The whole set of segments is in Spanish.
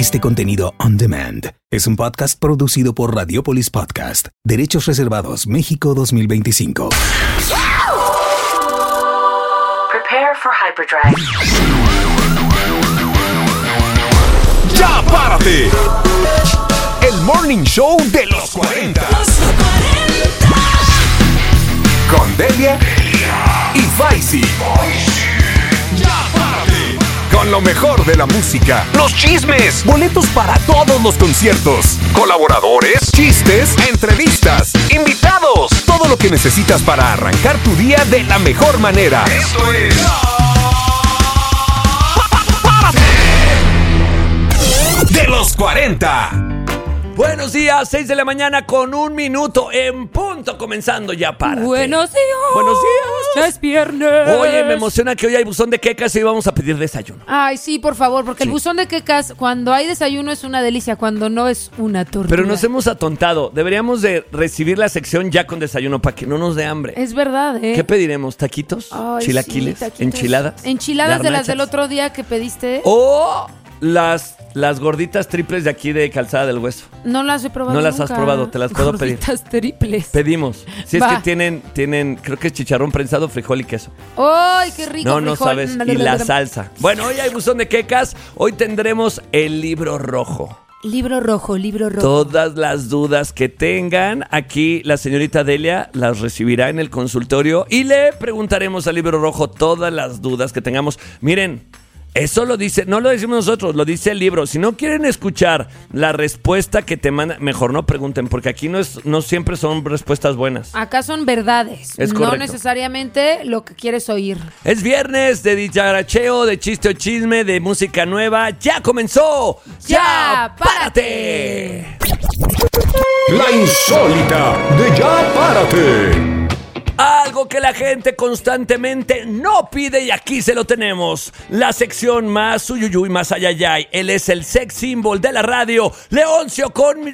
Este contenido on demand es un podcast producido por Radiopolis Podcast. Derechos reservados México 2025. Prepare for hyperdrive. ¡Ya párate! El morning show de los 40. Con Delia y Faisy. ¡Ya párate! Con lo mejor de la música, los chismes, boletos para todos los conciertos, colaboradores, chistes, entrevistas, invitados, todo lo que necesitas para arrancar tu día de la mejor manera. Esto es de los 40. Buenos días, 6 de la mañana con 1 minuto en punto, comenzando Ya Párate. Buenos días. Buenos días. Ya es viernes. Oye, me emociona que hoy hay buzón de quecas y vamos a pedir desayuno. Ay, sí, por favor, porque Sí. el buzón de quecas, cuando hay desayuno es una delicia, cuando no es una tortura. Pero nos hemos atontado. Deberíamos de recibir la sección ya con desayuno para que no nos dé hambre. Es verdad, ¿eh? ¿Qué pediremos? ¿Taquitos? Ay, ¿Chilaquiles? sí, taquitos. ¿Enchiladas? Enchiladas de las ¿Garnachas? del otro día que pediste. O las gorditas triples de aquí de Calzada del Hueso. No las he probado No las nunca. has probado, te las puedo pedir. Gorditas triples. Pedimos. Si es Va. que tienen, creo que es chicharrón prensado, frijol y queso. ¡Ay, qué rico! No, no frijol! sabes. Y la salsa. Bueno, hoy hay buzón de quecas. Hoy tendremos el libro rojo. Libro rojo, libro rojo. Todas las dudas que tengan, aquí la señorita Delia las recibirá en el consultorio y le preguntaremos al libro rojo todas las dudas que tengamos. Miren, eso lo dice, no lo decimos nosotros, lo dice el libro. Si no quieren escuchar la respuesta que te manda, mejor no pregunten, porque aquí no siempre son respuestas buenas. Acá son verdades, Es no correcto. necesariamente lo que quieres oír. Es viernes de dicharacheo, de chiste o chisme, de música nueva. ¡Ya comenzó! ¡Ya párate! La insólita de Ya párate. Algo que la gente constantemente no pide y aquí se lo tenemos. La sección más uyuyuy, más ayayay. Él es el sex symbol de la radio. Leoncio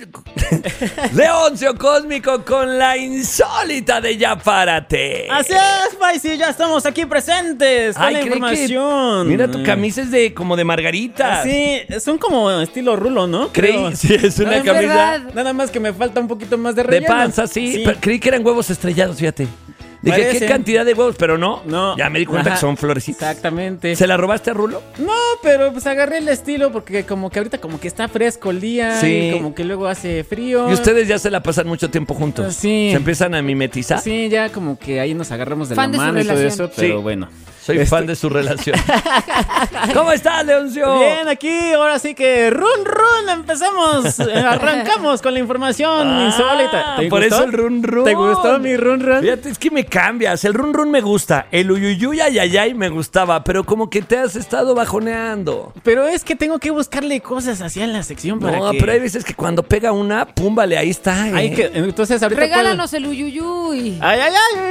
Cósmico con la insólita de Ya Párate. Así es, Faisy, ya estamos aquí presentes con la creí que- información. Mira, tu camisa es como de margarita. Sí, son como estilo rulo, ¿no? Creí, sí, es una Es camisa verdad. Nada más que me falta un poquito más de de relleno. panza, sí. Pero creí que eran huevos estrellados, fíjate. Dije, ¿qué Parecen. cantidad de huevos? Pero no. No. Ya me di cuenta Ajá, que son florecitas. Exactamente. ¿Se la robaste a Rulo? No, pero pues agarré el estilo porque como que ahorita como que está fresco el día. Sí. Y como que luego hace frío. Y ustedes ya se la pasan mucho tiempo juntos. Sí. Se empiezan a mimetizar. Sí, ya como que ahí nos agarramos de Fan la de su mano y todo relación. eso, pero Sí. bueno. Soy fan de su relación. ¿Cómo estás, Leoncio? Bien, aquí, ahora sí que run, empezamos. Arrancamos con la información insólita. ¿Te por gustó? eso el run run. ¿Te gustó mi run? Fíjate, es que me cambias. El run run me gusta. El uyuyuy ayayay me gustaba, pero como que te has estado bajoneando. Pero es que tengo que buscarle cosas así en la sección para No, que... pero hay veces que cuando pega una, púmbale, ahí está. Hay que... Entonces ahorita... Regálanos el uyuyuy. ¡Ay!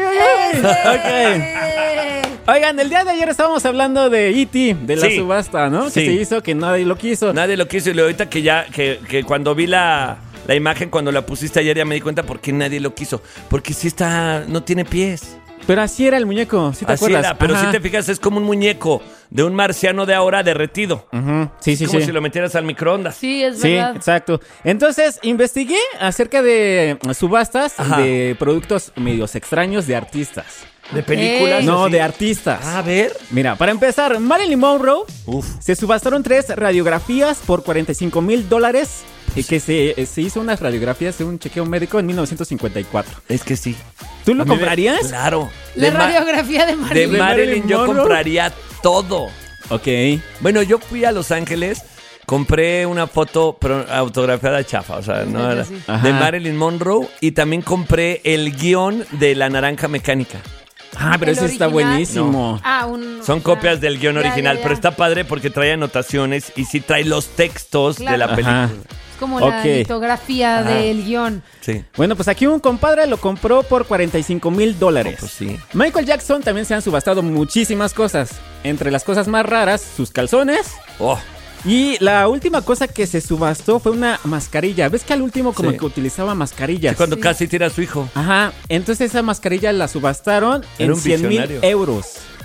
Ok. Oigan, el día de ayer estábamos hablando de E.T., de la Sí. subasta, ¿no? Sí. Que se hizo, que nadie lo quiso. Nadie lo quiso y ahorita que cuando vi la imagen, cuando la pusiste ayer, ya me di cuenta por qué nadie lo quiso. Porque sí no tiene pies. Pero así era el muñeco, ¿sí te Así acuerdas? era, pero Ajá. si te fijas es como un muñeco de un marciano de ahora derretido. Ujú. Sí, sí, Como sí. si lo metieras al microondas. Sí, es Sí, verdad. exacto. Entonces, investigué acerca de subastas Ajá. de productos medios extraños de artistas. De películas. No, así. de artistas. A ver. Mira, para empezar, Marilyn Monroe Uf. se subastaron 3 radiografías por $45,000 y que se hizo unas radiografías de un chequeo médico en 1954. Es que sí. ¿Tú lo A mí me- comprarías? Claro. La De Ma- radiografía de De Marilyn. Marilyn yo Monroe. compraría todo. Ok. Bueno, yo fui a Los Ángeles, compré una foto pero autografiada chafa, o sea, no era, Sí. Ajá. de Marilyn Monroe y también compré el guión de La Naranja Mecánica. Ah, pero ¿El ese está original? buenísimo. Son copias del guión original, pero está padre porque trae anotaciones y sí trae los textos de la Claro. película. Ajá. Es como la Ok. litografía Ajá. del guión. Sí. Bueno, pues aquí un compadre lo compró por $45,000. Pues sí. Michael Jackson también se han subastado muchísimas cosas. Entre las cosas más raras, sus calzones. Oh, Y la última cosa que se subastó fue una mascarilla. ¿Ves que al último como Sí. que utilizaba mascarillas? cuando Sí. casi tira a su hijo. Ajá. Entonces esa mascarilla la subastaron Era en un 100,000 visionario. euros.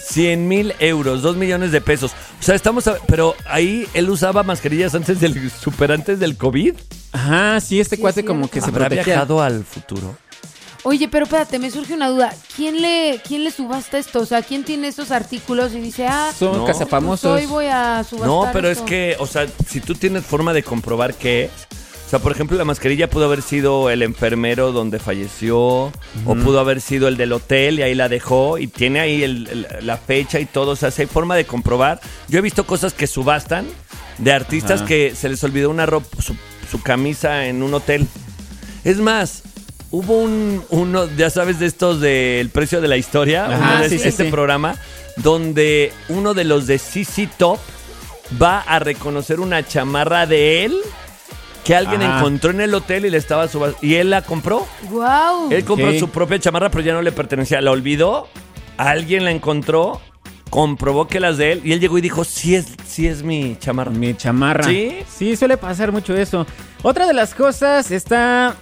100,000 euros, 2 millones de pesos. O sea, pero ahí él usaba mascarillas antes del COVID. Ajá, sí, este Sí, cuate sí. como que se ¿Habrá protegía. viajado al futuro? Oye, pero espérate, me surge una duda. ¿Quién le subasta esto? O sea, ¿quién tiene esos artículos y dice, Son No. cazafamosos. hoy voy a subastar No, pero esto? es que, o sea, si tú tienes forma de comprobar qué es. O sea, por ejemplo, la mascarilla pudo haber sido el enfermero donde falleció, o pudo haber sido el del hotel y ahí la dejó, y tiene ahí la fecha y todo. O sea, si hay forma de comprobar. Yo he visto cosas que subastan de artistas Ajá. que se les olvidó una ropa, su camisa en un hotel. Es más, hubo uno, ya sabes, de estos del precio de la historia, Ajá, uno de sí, este sí. programa, donde uno de los de CC Top va a reconocer una chamarra de él que alguien Ajá. encontró en el hotel y le estaba y él la compró. ¡Guau! Él compró Ok. su propia chamarra, pero ya no le pertenecía. La olvidó, alguien la encontró, comprobó que las de él, y él llegó y dijo, sí es mi chamarra. Mi chamarra. ¿Sí? Sí, suele pasar mucho eso. Otra de las cosas está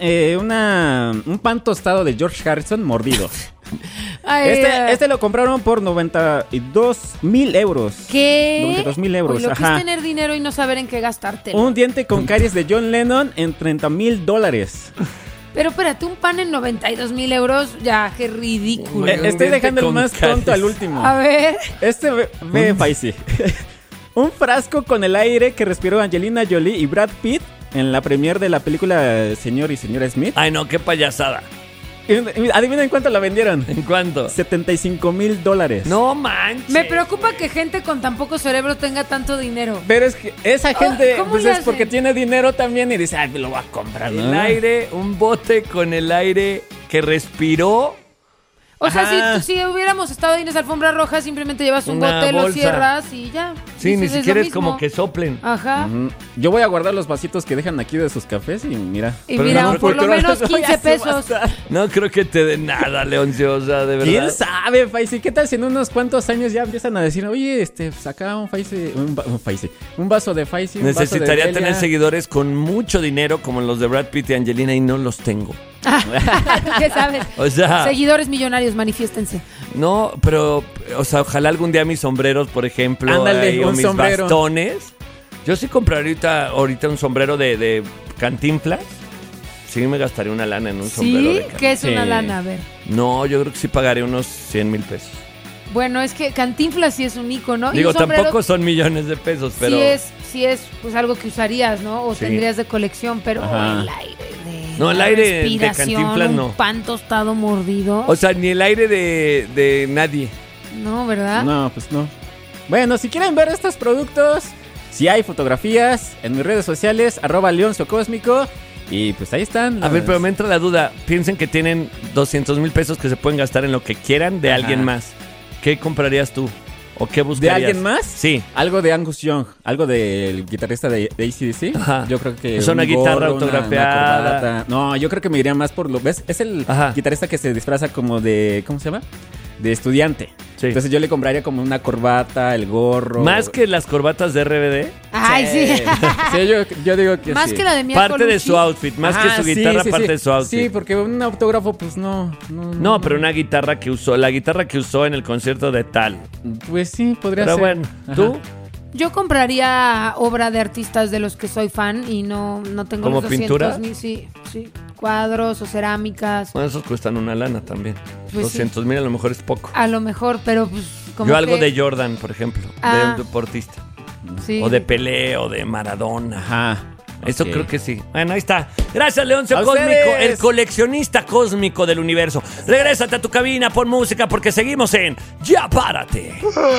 un pan tostado de George Harrison mordido. Ay, Este lo compraron por 92,000 euros. ¿Qué? 92,000 euros, Uy, lo que ajá. es tener dinero y no saber en qué gastártelo. Un diente con caries de John Lennon en $30,000. Pero espérate, un pan en 92,000 euros, ya, qué ridículo. Un Estoy diente dejando el con más caries. tonto al último. A ver. Este ve Faisy. Un frasco con el aire que respiró Angelina Jolie y Brad Pitt en la premiere de la película Señor y Señora Smith. Ay, no, qué payasada. Y adivinen cuánto la vendieron. ¿En cuánto? $75,000. No manches. Me preocupa que gente con tan poco cerebro tenga tanto dinero. Pero es que esa gente ¿cómo pues le es hacen? porque tiene dinero también y dice, ay, lo voy a comprar, ¿no? El aire, un bote con el aire que respiró. O sea, Ajá. si hubiéramos estado ahí en esa alfombra roja, simplemente llevas un Una bote, lo bolsa. cierras y ya. Sí, Dices, ni es siquiera lo es como mismo. que soplen. Ajá. Yo voy a guardar los vasitos que dejan aquí de sus cafés y mira. Y Pero mira, no, por lo porque menos los voy a 15 pesos. subastar. No creo que te den nada, Leoncio, o sea, de verdad. ¿Quién sabe, Faisy? ¿Qué tal si en unos cuantos años ya empiezan a decir, oye, saca un vaso de Faisy, un vaso de Necesitaría Delia"? tener seguidores con mucho dinero como los de Brad Pitt y Angelina y no los tengo. ¿Qué sabes? O sea, Seguidores millonarios, manifiéstense. no, pero, o sea, ojalá algún día mis sombreros, por ejemplo, Ándale, o un mis sombrero. bastones. Yo sí compraría ahorita un sombrero de Cantinflas. Sí me gastaría una lana en un sombrero ¿Sí? de Cantinflas. ¿Qué es una Sí. lana? A ver. No, yo creo que sí pagaría unos 100,000 pesos. Bueno, es que Cantinflas sí es un icono. Digo, y un sombrero tampoco son millones de pesos, pero... sí es pues algo que usarías, ¿no? O Sí. tendrías de colección, pero Ajá. el aire de No, el la aire de respiración, Cantinflas no. un pan tostado mordido. O sea, ni el aire de nadie. No, ¿verdad? No, pues no. Bueno, si quieren ver estos productos, si hay fotografías en mis redes sociales, @leonciocósmico. Y pues ahí están. A ver, pero me entra la duda. Piensen que tienen 200,000 pesos que se pueden gastar en lo que quieran de Ajá. alguien más. ¿Qué comprarías tú? ¿O qué ¿De buscarías? alguien más? Sí. Algo de Angus Young, algo del guitarrista de AC/DC. Ajá. Yo creo que. O sea, una un guitarra gorro, una autografiada. corbata. No, yo creo que me iría más por lo. ¿Ves? Es el Ajá. guitarrista que se disfraza como de. ¿Cómo se llama? De estudiante. Sí. Entonces yo le compraría como una corbata, el gorro. Más que las corbatas de RBD. Ay, sí. Sí, yo digo que Más sí. que la de Mia Parte de Colucci. su outfit. Más Ajá, que su sí, guitarra, sí, parte sí. de su outfit. Sí, porque un autógrafo, pues no. No, pero una guitarra que usó. La guitarra que usó en el concierto de tal. Pues sí, podría Pero ser. bueno, Ajá. ¿tú? Yo compraría obra de artistas de los que soy fan y no tengo ¿Como los 200 pintura? ni sí, cuadros o cerámicas. Bueno, esos cuestan una lana también. Pues 200,000 a lo mejor es poco. A lo mejor, pero pues como Yo algo que- de Jordan, por ejemplo. De Ah. un deportista. sí. O de Pelé, o de Maradona. Ajá. Eso Ok. creo que sí. Bueno, ahí está. Gracias, Leoncio ¡A Cósmico, ustedes! el coleccionista cósmico del universo. Regrésate a tu cabina, pon música, porque seguimos en Ya Párate.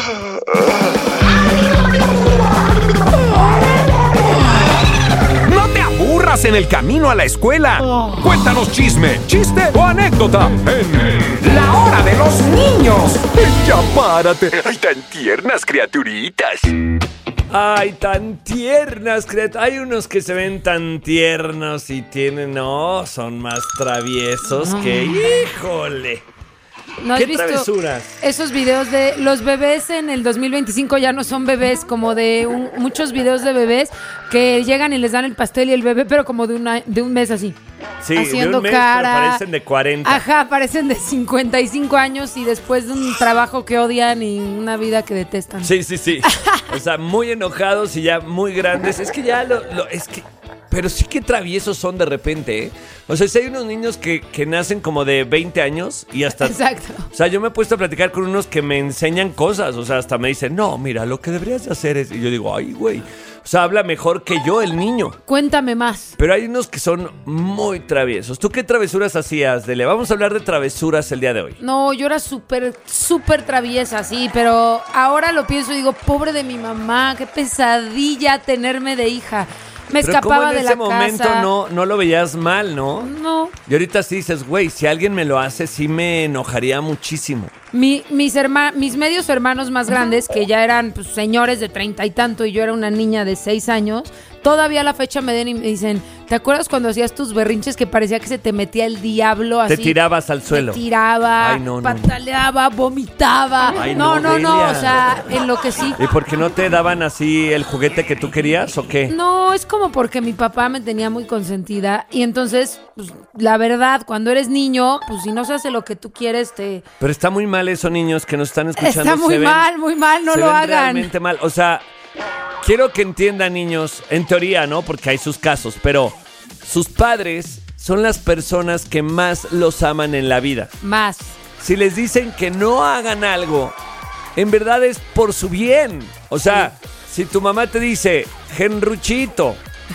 No te aburras en el camino a la escuela. Cuéntanos chisme, chiste o anécdota en La Hora de los Niños. Ya párate. Ay, tan tiernas criaturitas. Ay, tan tiernas, hay unos que se ven tan tiernos y tienen, no, son más traviesos que, híjole. ¿No has ¿Qué visto travesuras? esos videos de los bebés en el 2025 ya no son bebés, como de muchos videos de bebés que llegan y les dan el pastel y el bebé, pero como de un mes así. Sí, haciendo de un mes, cara. pero parecen de 40. Ajá, parecen de 55 años y después de un trabajo que odian y una vida que detestan. Sí. O sea, muy enojados y ya muy grandes. Es que ya es que... Pero sí que traviesos son de repente, ¿eh? O sea, si hay unos niños que nacen como de 20 años y hasta... Exacto. O sea, yo me he puesto a platicar con unos que me enseñan cosas. O sea, hasta me dicen, no, mira, lo que deberías de hacer es... Y yo digo, ay, güey. O sea, habla mejor que yo el niño. Cuéntame más. Pero hay unos que son muy traviesos. ¿Tú qué travesuras hacías, Dele? Vamos a hablar de travesuras el día de hoy. No, yo era súper traviesa, sí, pero ahora lo pienso y digo, pobre de mi mamá, qué pesadilla tenerme de hija. Me Pero escapaba ¿cómo de en la ese momento casa. no lo veías mal, no? No. Y ahorita sí dices, güey, si alguien me lo hace, sí me enojaría muchísimo. Mis medios hermanos más grandes, que ya eran pues, señores de 30 y tanto y yo era una niña de 6 años, todavía a la fecha me den y me dicen, ¿te acuerdas cuando hacías tus berrinches que parecía que se te metía el diablo así? Te tirabas al suelo. Te tiraba, Ay, no. pataleaba, vomitaba. Ay, no, Delia. o sea, en lo que sí. ¿Y por qué no te daban así el juguete que tú querías o qué? No, es como porque mi papá me tenía muy consentida y entonces, pues, la verdad, cuando eres niño, pues si no se hace lo que tú quieres, te... Pero está muy mal eso, niños que nos están escuchando. Está muy mal, no se lo ven hagan. realmente mal. O sea, quiero que entiendan, niños, en teoría, ¿no? Porque hay sus casos, pero sus padres son las personas que más los aman en la vida. Más. Si les dicen que no hagan algo, en verdad es por su bien. O sea, si tu mamá te dice, Genruchito,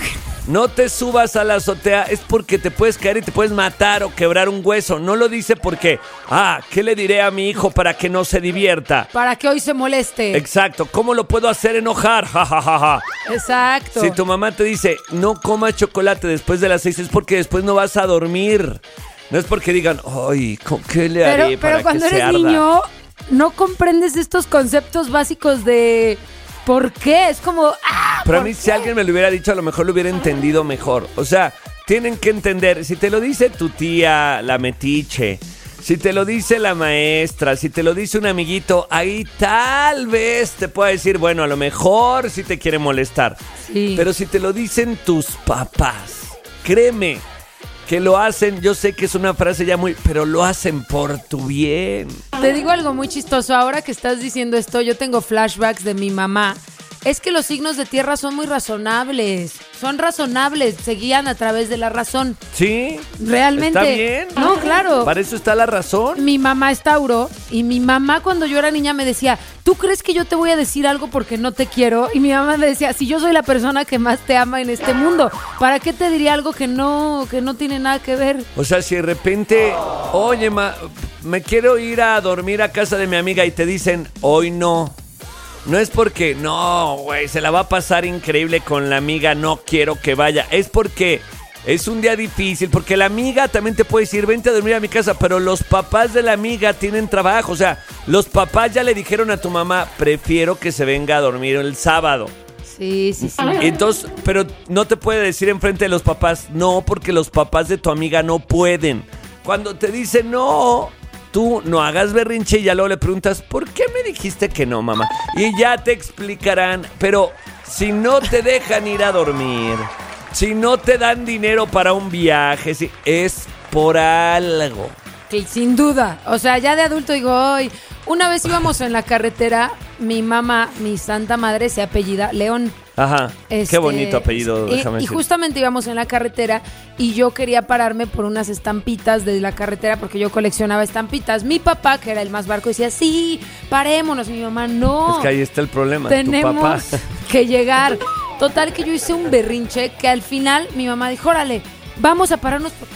no te subas a la azotea, es porque te puedes caer y te puedes matar o quebrar un hueso. No lo dice porque, ¿qué le diré a mi hijo para que no se divierta? Para que hoy se moleste. Exacto, ¿cómo lo puedo hacer enojar? Ja, ja, ja, ja. Exacto. Si tu mamá te dice, no comas chocolate después de las 6, es porque después no vas a dormir. No es porque digan, ay, ¿con qué le haré para pero cuando que se eres arda? niño, no comprendes estos conceptos básicos de ¿por qué? Es como, Pero a ¿por mí qué? si alguien me lo hubiera dicho, a lo mejor lo hubiera entendido mejor. O sea, tienen que entender, si te lo dice tu tía, la metiche, si te lo dice la maestra, si te lo dice un amiguito, ahí tal vez te pueda decir, bueno, a lo mejor sí te quiere molestar. Sí. Pero si te lo dicen tus papás, créeme que lo hacen, yo sé que es una frase ya muy, pero lo hacen por tu bien. Te digo algo muy chistoso. Ahora que estás diciendo esto, yo tengo flashbacks de mi mamá. Es que los signos de tierra son muy razonables. Son razonables, se guían a través de la razón. ¿Sí? Realmente. ¿Está bien? No, claro. Para eso está la razón. Mi mamá es Tauro y mi mamá cuando yo era niña me decía, ¿tú crees que yo te voy a decir algo porque no te quiero? Y mi mamá me decía, si yo soy la persona que más te ama en este mundo, ¿para qué te diría algo que no tiene nada que ver? O sea, si de repente, oye, me quiero ir a dormir a casa de mi amiga y te dicen, hoy no. No es porque, no, güey, se la va a pasar increíble con la amiga, no quiero que vaya. Es porque es un día difícil, porque la amiga también te puede decir, vente a dormir a mi casa, pero los papás de la amiga tienen trabajo. O sea, los papás ya le dijeron a tu mamá, prefiero que se venga a dormir el sábado. Sí. Entonces, pero no te puede decir enfrente de los papás, no, porque los papás de tu amiga no pueden. Cuando te dicen no, tú no hagas berrinche y ya luego le preguntas, ¿por qué me dijiste que no, mamá? Y ya te explicarán, pero si no te dejan ir a dormir, si no te dan dinero para un viaje, si es por algo. Sí, sin duda. O sea, ya de adulto digo, hoy una vez íbamos en la carretera, mi mamá, mi santa madre, se apellida León. Ajá, qué bonito apellido, déjame y decir. justamente íbamos en la carretera y yo quería pararme por unas estampitas de la carretera porque yo coleccionaba estampitas. Mi papá, que era el más barco, decía, sí, parémonos. Mi mamá, no. Es que ahí está el problema, tenemos tu papá. que llegar. Total que yo hice un berrinche que al final mi mamá dijo, órale, vamos a pararnos por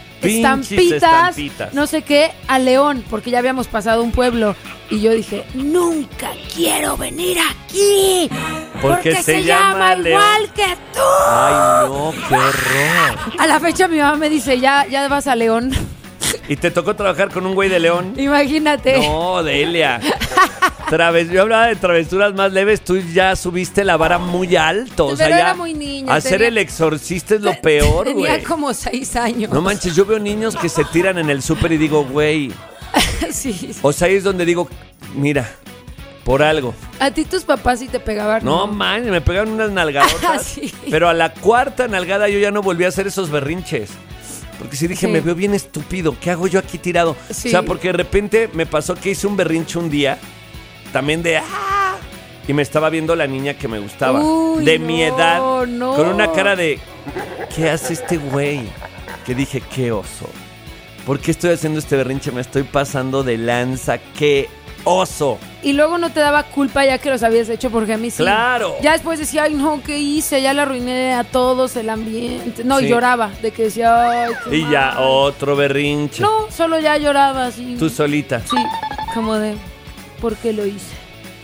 estampitas, no sé qué, a León, porque ya habíamos pasado un pueblo. Y yo dije, nunca quiero venir aquí porque se llama igual que tú. Ay, no, qué horror. A la fecha mi mamá me dice, ya vas a León. ¿Y te tocó trabajar con un güey de León? Imagínate. No, Delia. Yo hablaba de travesuras más leves, tú ya subiste la vara muy alto. O sea, Pero ya era muy niña. hacer el exorcista es lo peor, güey. Tenía como 6 años. No manches, yo veo niños que se tiran en el súper y digo, güey. Sí. O sea, ahí es donde digo, mira, por algo. A ti tus papás sí te pegaban. No, man, me pegaron unas nalgadotas. Sí. Pero a la cuarta nalgada yo ya no volví a hacer esos berrinches. Porque sí dije, Sí. me veo bien estúpido. ¿Qué hago yo aquí tirado? Sí. O sea, porque de repente me pasó que hice un berrinche un día. También de... ¡ah! Y me estaba viendo la niña que me gustaba. Uy, de no, mi edad. no. Con una cara de... ¿Qué hace este güey? Que dije, qué oso. ¿Por qué estoy haciendo este berrinche? Me estoy pasando de lanza. ¡Qué oso! Y luego no te daba culpa ya que los habías hecho, porque a mí sí. ¡Claro! Ya después decía, ay, no, ¿qué hice? Ya le arruiné a todos el ambiente. No, Sí. y lloraba de que decía, ay, qué Y ya, mal. otro berrinche. No, solo ya lloraba así. Tú solita. Sí, como de, ¿por qué lo hice?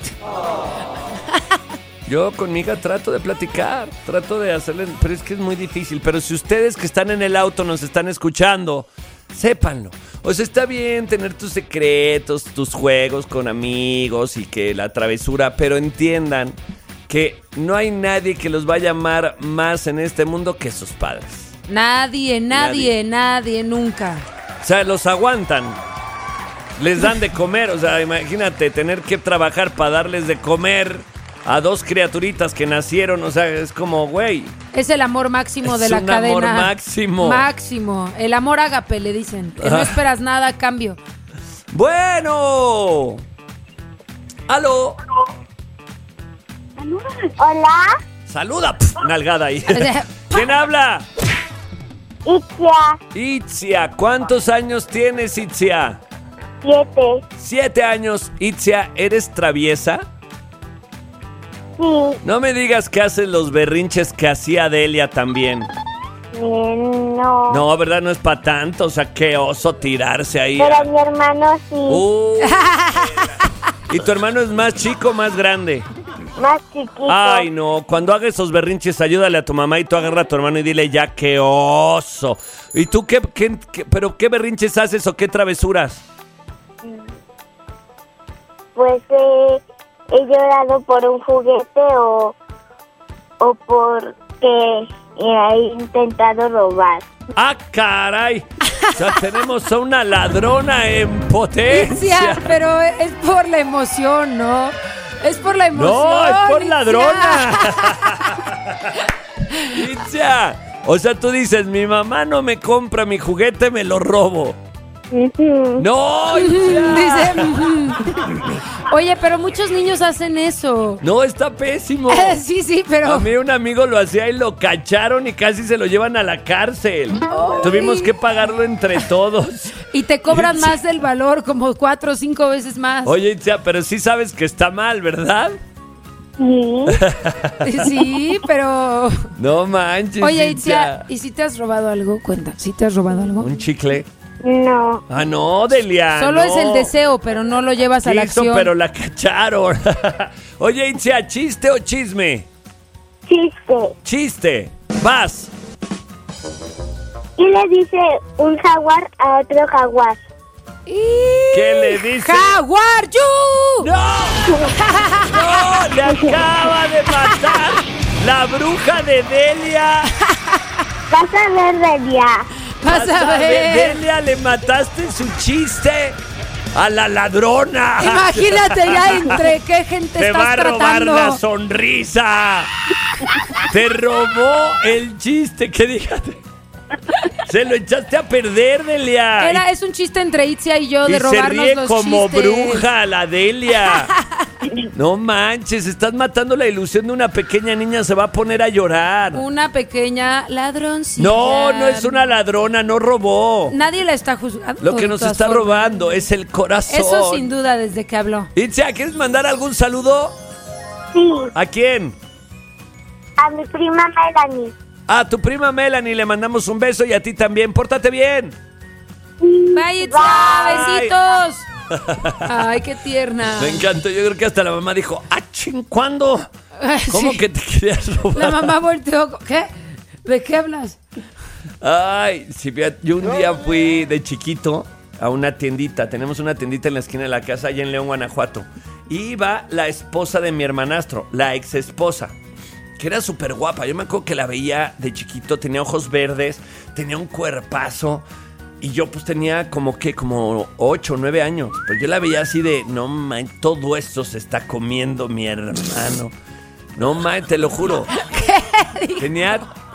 Yo con mi hija trato de platicar, trato de hacerle, pero es que es muy difícil. Pero si ustedes que están en el auto nos están escuchando, sépanlo. O sea, está bien tener tus secretos, tus juegos con amigos y que la travesura, pero entiendan que no hay nadie que los va a amar más en este mundo que sus padres. Nadie, nunca. O sea, los aguantan. Les dan de comer, o sea, imagínate tener que trabajar para darles de comer a dos criaturitas que nacieron, o sea, es como, güey. Es el amor máximo de Es la un cadena. amor máximo. Máximo. El amor ágape, le dicen. Que no esperas nada a cambio. Bueno. Aló. Hola, Saluda, nalgada ahí. ¿Quién habla? Itzia, Itzia. ¿Cuántos años tienes, Itzia? 7. 7 años. Itzia, ¿eres traviesa? Sí, No me digas que haces los berrinches que hacía Delia también. no. No, ¿verdad? No es para tanto. O sea, qué oso tirarse ahí. Pero mi hermano sí, ¿Y tu hermano es más chico o más grande? más chiquito. Ay, no. Cuando haga esos berrinches, ayúdale a tu mamá y tú agarra a tu hermano y dile ya, qué oso. ¿Y tú pero qué berrinches haces o qué travesuras? Pues he llorado por un juguete o porque he intentado robar. ¡Ah, caray! O sea, tenemos a una ladrona en potencia. Itzia, pero es por la emoción, ¿no? Es por la emoción. No, es por Itzia. ladrona. Itzia. O sea, tú dices, mi mamá no me compra mi juguete, me lo robo. No, Itzia. Dice, oye, pero muchos niños hacen eso. No, está pésimo. Sí, pero... A mí un amigo lo hacía y lo cacharon y casi se lo llevan a la cárcel. Tuvimos que pagarlo entre todos. Y te cobran más del valor, como 4 o 5 veces más. Oye, Itzia, pero sí sabes que está mal, ¿verdad? Sí, Sí, pero... No manches, Oye, Itzia, ¿y si te has robado algo? Cuenta, ¿si te has robado algo? ¿Un chicle? no. Ah, no, Delia. Solo no. es el deseo, pero no lo llevas a la Quiso, acción. pero la cacharon. Oye, Itzia, ¿chiste o chisme? Chiste. Chiste. Vas. ¿Qué le dice un jaguar a otro jaguar? ¿Qué le dice? ¡Jaguar, you! ¡No! ¡No! ¡Le acaba de matar la bruja de Delia! Vas a ver, Delia. Vas a ver. Delia, le mataste su chiste a la ladrona. Imagínate ya entre qué gente Te estás va a robar tratando. la sonrisa. Te robó el chiste. ¿Qué dijiste? Se lo echaste a perder, Delia. Es un chiste entre Itzia y yo Y de se robarnos ríe los como chistes. bruja la Delia. No manches, estás matando la ilusión de una pequeña niña. Se va a poner a llorar. Una pequeña ladroncita. No, no es una ladrona, no robó. Nadie la está juzgando. Lo que de nos todas está formas. robando es el corazón. Eso sin duda desde que habló. Itzia, ¿quieres mandar algún saludo? Sí, ¿A quién? a mi prima Melanie. A tu prima Melanie le mandamos un beso y a ti también. Pórtate bien. Bye, Itzia, Bye. besitos. Ay, qué tierna. Me encantó. Yo creo que hasta la mamá dijo, ¡ah, ching! ¿Cuándo? ¿Cómo Sí. que te querías robar? La mamá volteó. ¿Qué? ¿De qué hablas? Ay, sí, fíjate, yo un día fui de chiquito a una tiendita. Tenemos una tiendita en la esquina de la casa allá en León, Guanajuato. Y iba la esposa de mi hermanastro, la ex esposa, que era súper guapa. Yo me acuerdo que la veía de chiquito, tenía ojos verdes, tenía un cuerpazo. Y yo pues tenía como 8 o 9 años. Pues yo la veía así de, no man, todo esto se está comiendo mi hermano. No man, te lo juro. Tenía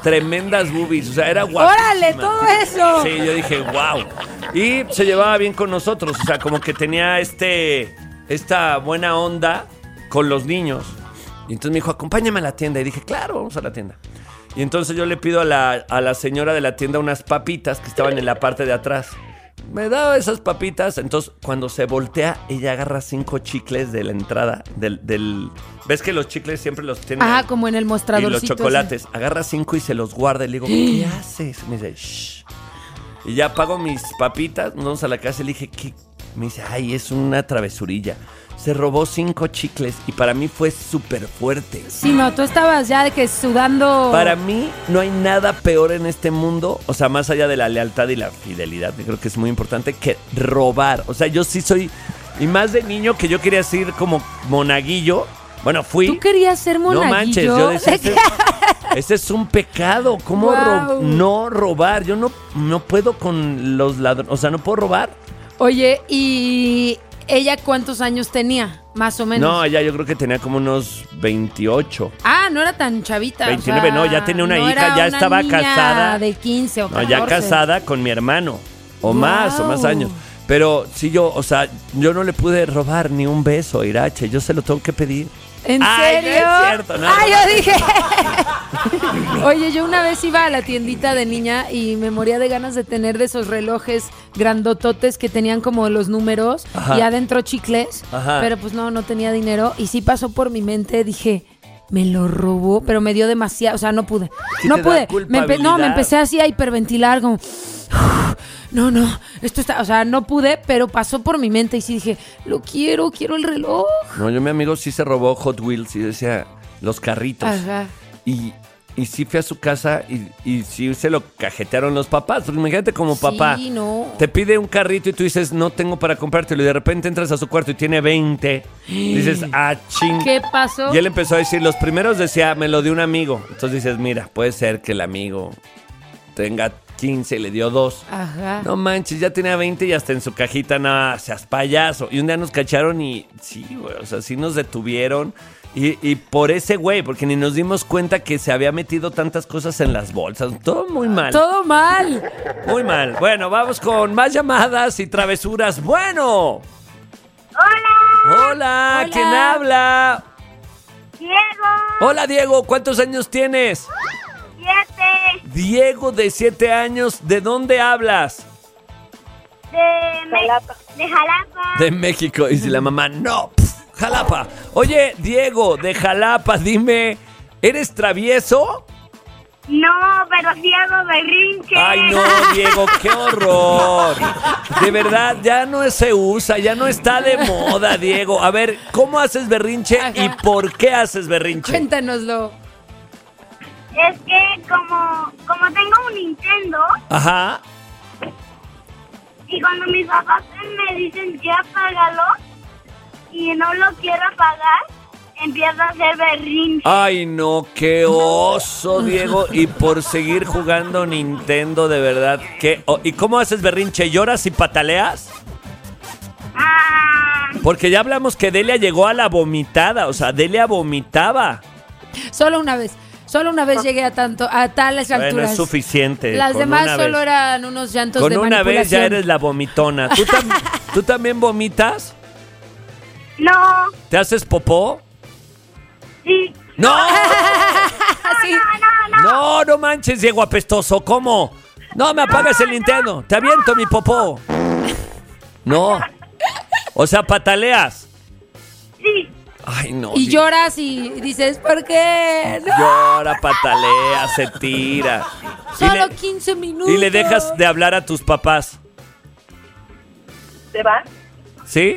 tremendas boobies, o sea, era guapísima. ¡Órale, todo eso! Sí, yo dije, wow. Y se llevaba bien con nosotros, o sea, como que tenía esta buena onda con los niños. Y entonces me dijo, acompáñame a la tienda. Y dije, claro, vamos a la tienda. Y entonces yo le pido a la señora de la tienda unas papitas que estaban en la parte de atrás. Me daba esas papitas, entonces cuando se voltea, ella agarra 5 chicles de la entrada del... ¿Ves que los chicles siempre los tienen? Ajá, como en el mostradorcito. Y los chocolates. Agarra 5 y se los guarda. Y le digo, ¿qué haces? Me dice, shh. Y ya pago mis papitas, nos vamos a la casa y le dije, ¿qué? Me dice, ay, es una travesurilla. Se robó 5 chicles y para mí fue súper fuerte. Sí, no, tú estabas ya de que sudando. Para mí no hay nada peor en este mundo, o sea, más allá de la lealtad y la fidelidad, que creo que es muy importante, que robar. O sea, yo sí soy, y más de niño que yo quería ser como monaguillo. Bueno, fui. ¿Tú querías ser monaguillo? No manches, yo decía, ese es un pecado. ¿Cómo no robar? Yo no puedo con los ladrones, o sea, no puedo robar. Oye, ¿y ella cuántos años tenía? Más o menos. No, ella yo creo que tenía como unos 28. Ah, no era tan chavita. 29, o sea, no, ya tenía una no hija, era ya una estaba niña casada. De 15 o 14. No, ya casada con mi hermano. O más años. Pero sí, yo no le pude robar ni un beso a Irache. Yo se lo tengo que pedir. ¿En Ay, serio? No es cierto, no. Yo dije. Oye, yo una vez iba a la tiendita de niña y me moría de ganas de tener de esos relojes grandototes que tenían como los números. Ajá. Y adentro chicles. Ajá. Pero pues no tenía dinero. Y sí pasó por mi mente, dije, me lo robó, pero me dio demasiado, o sea, no pude. No pude. Me empecé así a hiperventilar, como... No, esto está, o sea, no pude, pero pasó por mi mente y sí dije, quiero el reloj. No, mi amigo sí se robó Hot Wheels y decía, los carritos. Ajá. Y sí fui a su casa y sí se lo cajetearon los papás. Porque imagínate como papá, te pide un carrito y tú dices, no tengo para comprártelo. Y de repente entras a su cuarto y tiene 20. Y dices, ching. ¿Qué pasó? Y él empezó a decir, los primeros decía, me lo dio un amigo. Entonces dices, mira, puede ser que el amigo tenga 15 y le dio 2. Ajá. No manches, ya tenía 20 y hasta en su cajita, nada, seas payaso. Y un día nos cacharon y sí, güey, o sea, sí nos detuvieron. Y por ese güey, porque ni nos dimos cuenta que se había metido tantas cosas en las bolsas. Todo muy mal. Todo mal. Muy mal. Bueno, vamos con más llamadas y travesuras. Bueno. Hola. ¿Quién habla? Diego. Hola, Diego. ¿Cuántos años tienes? 7. Diego, de 7 años. ¿De dónde hablas? Jalapa. De Jalapa. De México. Y si la mamá, no, Jalapa. Oye, Diego, de Jalapa, dime, ¿eres travieso? No, pero sí hago berrinche. Ay, no, Diego, qué horror. De verdad, ya no se usa, ya no está de moda, Diego. A ver, ¿cómo haces berrinche y por qué haces berrinche? Cuéntanoslo. Es que como tengo un Nintendo. Ajá. Y cuando mis papás me dicen ya apágalo y no lo quiero apagar, empiezo a hacer berrinche. Ay, no, qué oso, Diego. Y por seguir jugando Nintendo, de verdad. ¿Y cómo haces berrinche? ¿Lloras y pataleas? Porque ya hablamos que Delia llegó a la vomitada. O sea, Delia vomitaba. Solo una vez llegué a tales alturas. Bueno, es suficiente. Las demás solo eran unos llantos de manipulación. Con una vez ya eres la vomitona. ¿Tú también vomitas? No. ¿Te haces popó? Sí. ¡No! Sí. No manches, Diego apestoso. ¿Cómo? No me apagas el Nintendo. Te aviento mi popó. No. O sea, pataleas. Sí. Ay, no. Y lloras y dices, ¿por qué? ¡No! Llora, patalea, se tira. Solo 15 minutos. Y le dejas de hablar a tus papás. ¿Te van? ¿Sí?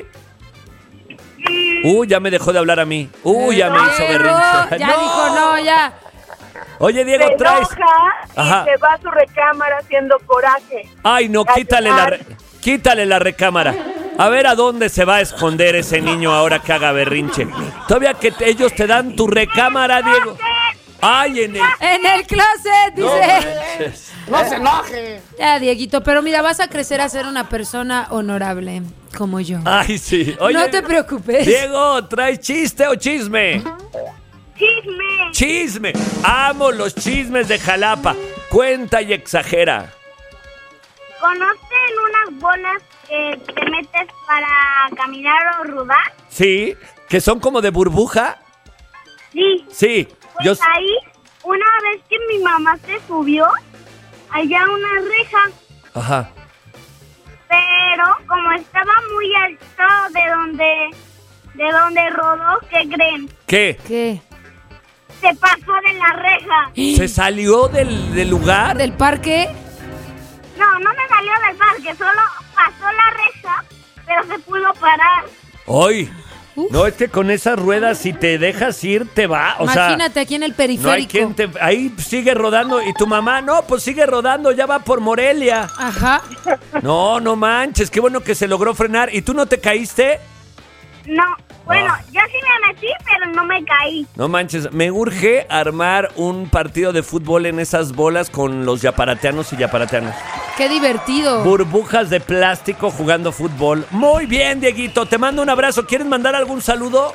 Ya me dejó de hablar a mí. Ya me hizo berrinche. Ya dijo, no, ya. Oye, Diego, se traes. Enoja y se va a su recámara haciendo coraje. Ay, no, quítale la recámara. A ver a dónde se va a esconder ese niño ahora que haga berrinche. Todavía que ellos te dan tu recámara, Diego. Ay, en el closet, dice. No se enoje. Ya, Dieguito, pero mira, vas a crecer a ser una persona honorable, como yo. Ay, sí. Oye, no te preocupes. Diego, ¿traes chiste o chisme? Chisme. Chisme. Amo los chismes de Jalapa. Cuenta y exagera. ¿Conocen unas bolas que te metes para caminar o rodar? Sí, que son como de burbuja. Sí. Sí. Pues ahí, una vez que mi mamá se subió, allá una reja. Ajá. Pero como estaba muy alto de donde rodó, ¿qué creen? ¿Qué? Se pasó de la reja. ¿Se salió del lugar? ¿Del parque? No me salió del parque, solo pasó la reja, pero se pudo parar. ¡Ay! No, con esas ruedas, si te dejas ir, te va. O Imagínate aquí en el periférico. No hay quien ahí sigue rodando. Y tu mamá, no, pues sigue rodando, ya va por Morelia. Ajá. No manches, qué bueno que se logró frenar. ¿Y tú no te caíste? No, bueno, yo sí me metí, pero no me caí. No manches, me urge armar un partido de fútbol en esas bolas con los yaparateanos y yaparateanas. ¡Qué divertido! Burbujas de plástico jugando fútbol. Muy bien, Dieguito, te mando un abrazo. ¿Quieres mandar algún saludo?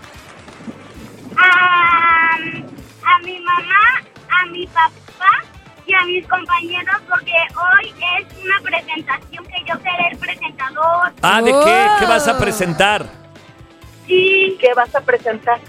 A mi mamá, a mi papá y a mis compañeros, porque hoy es una presentación que yo seré el presentador. Ah, ¿de qué? ¿Qué vas a presentar? Sí. ¿Qué vas a presentar?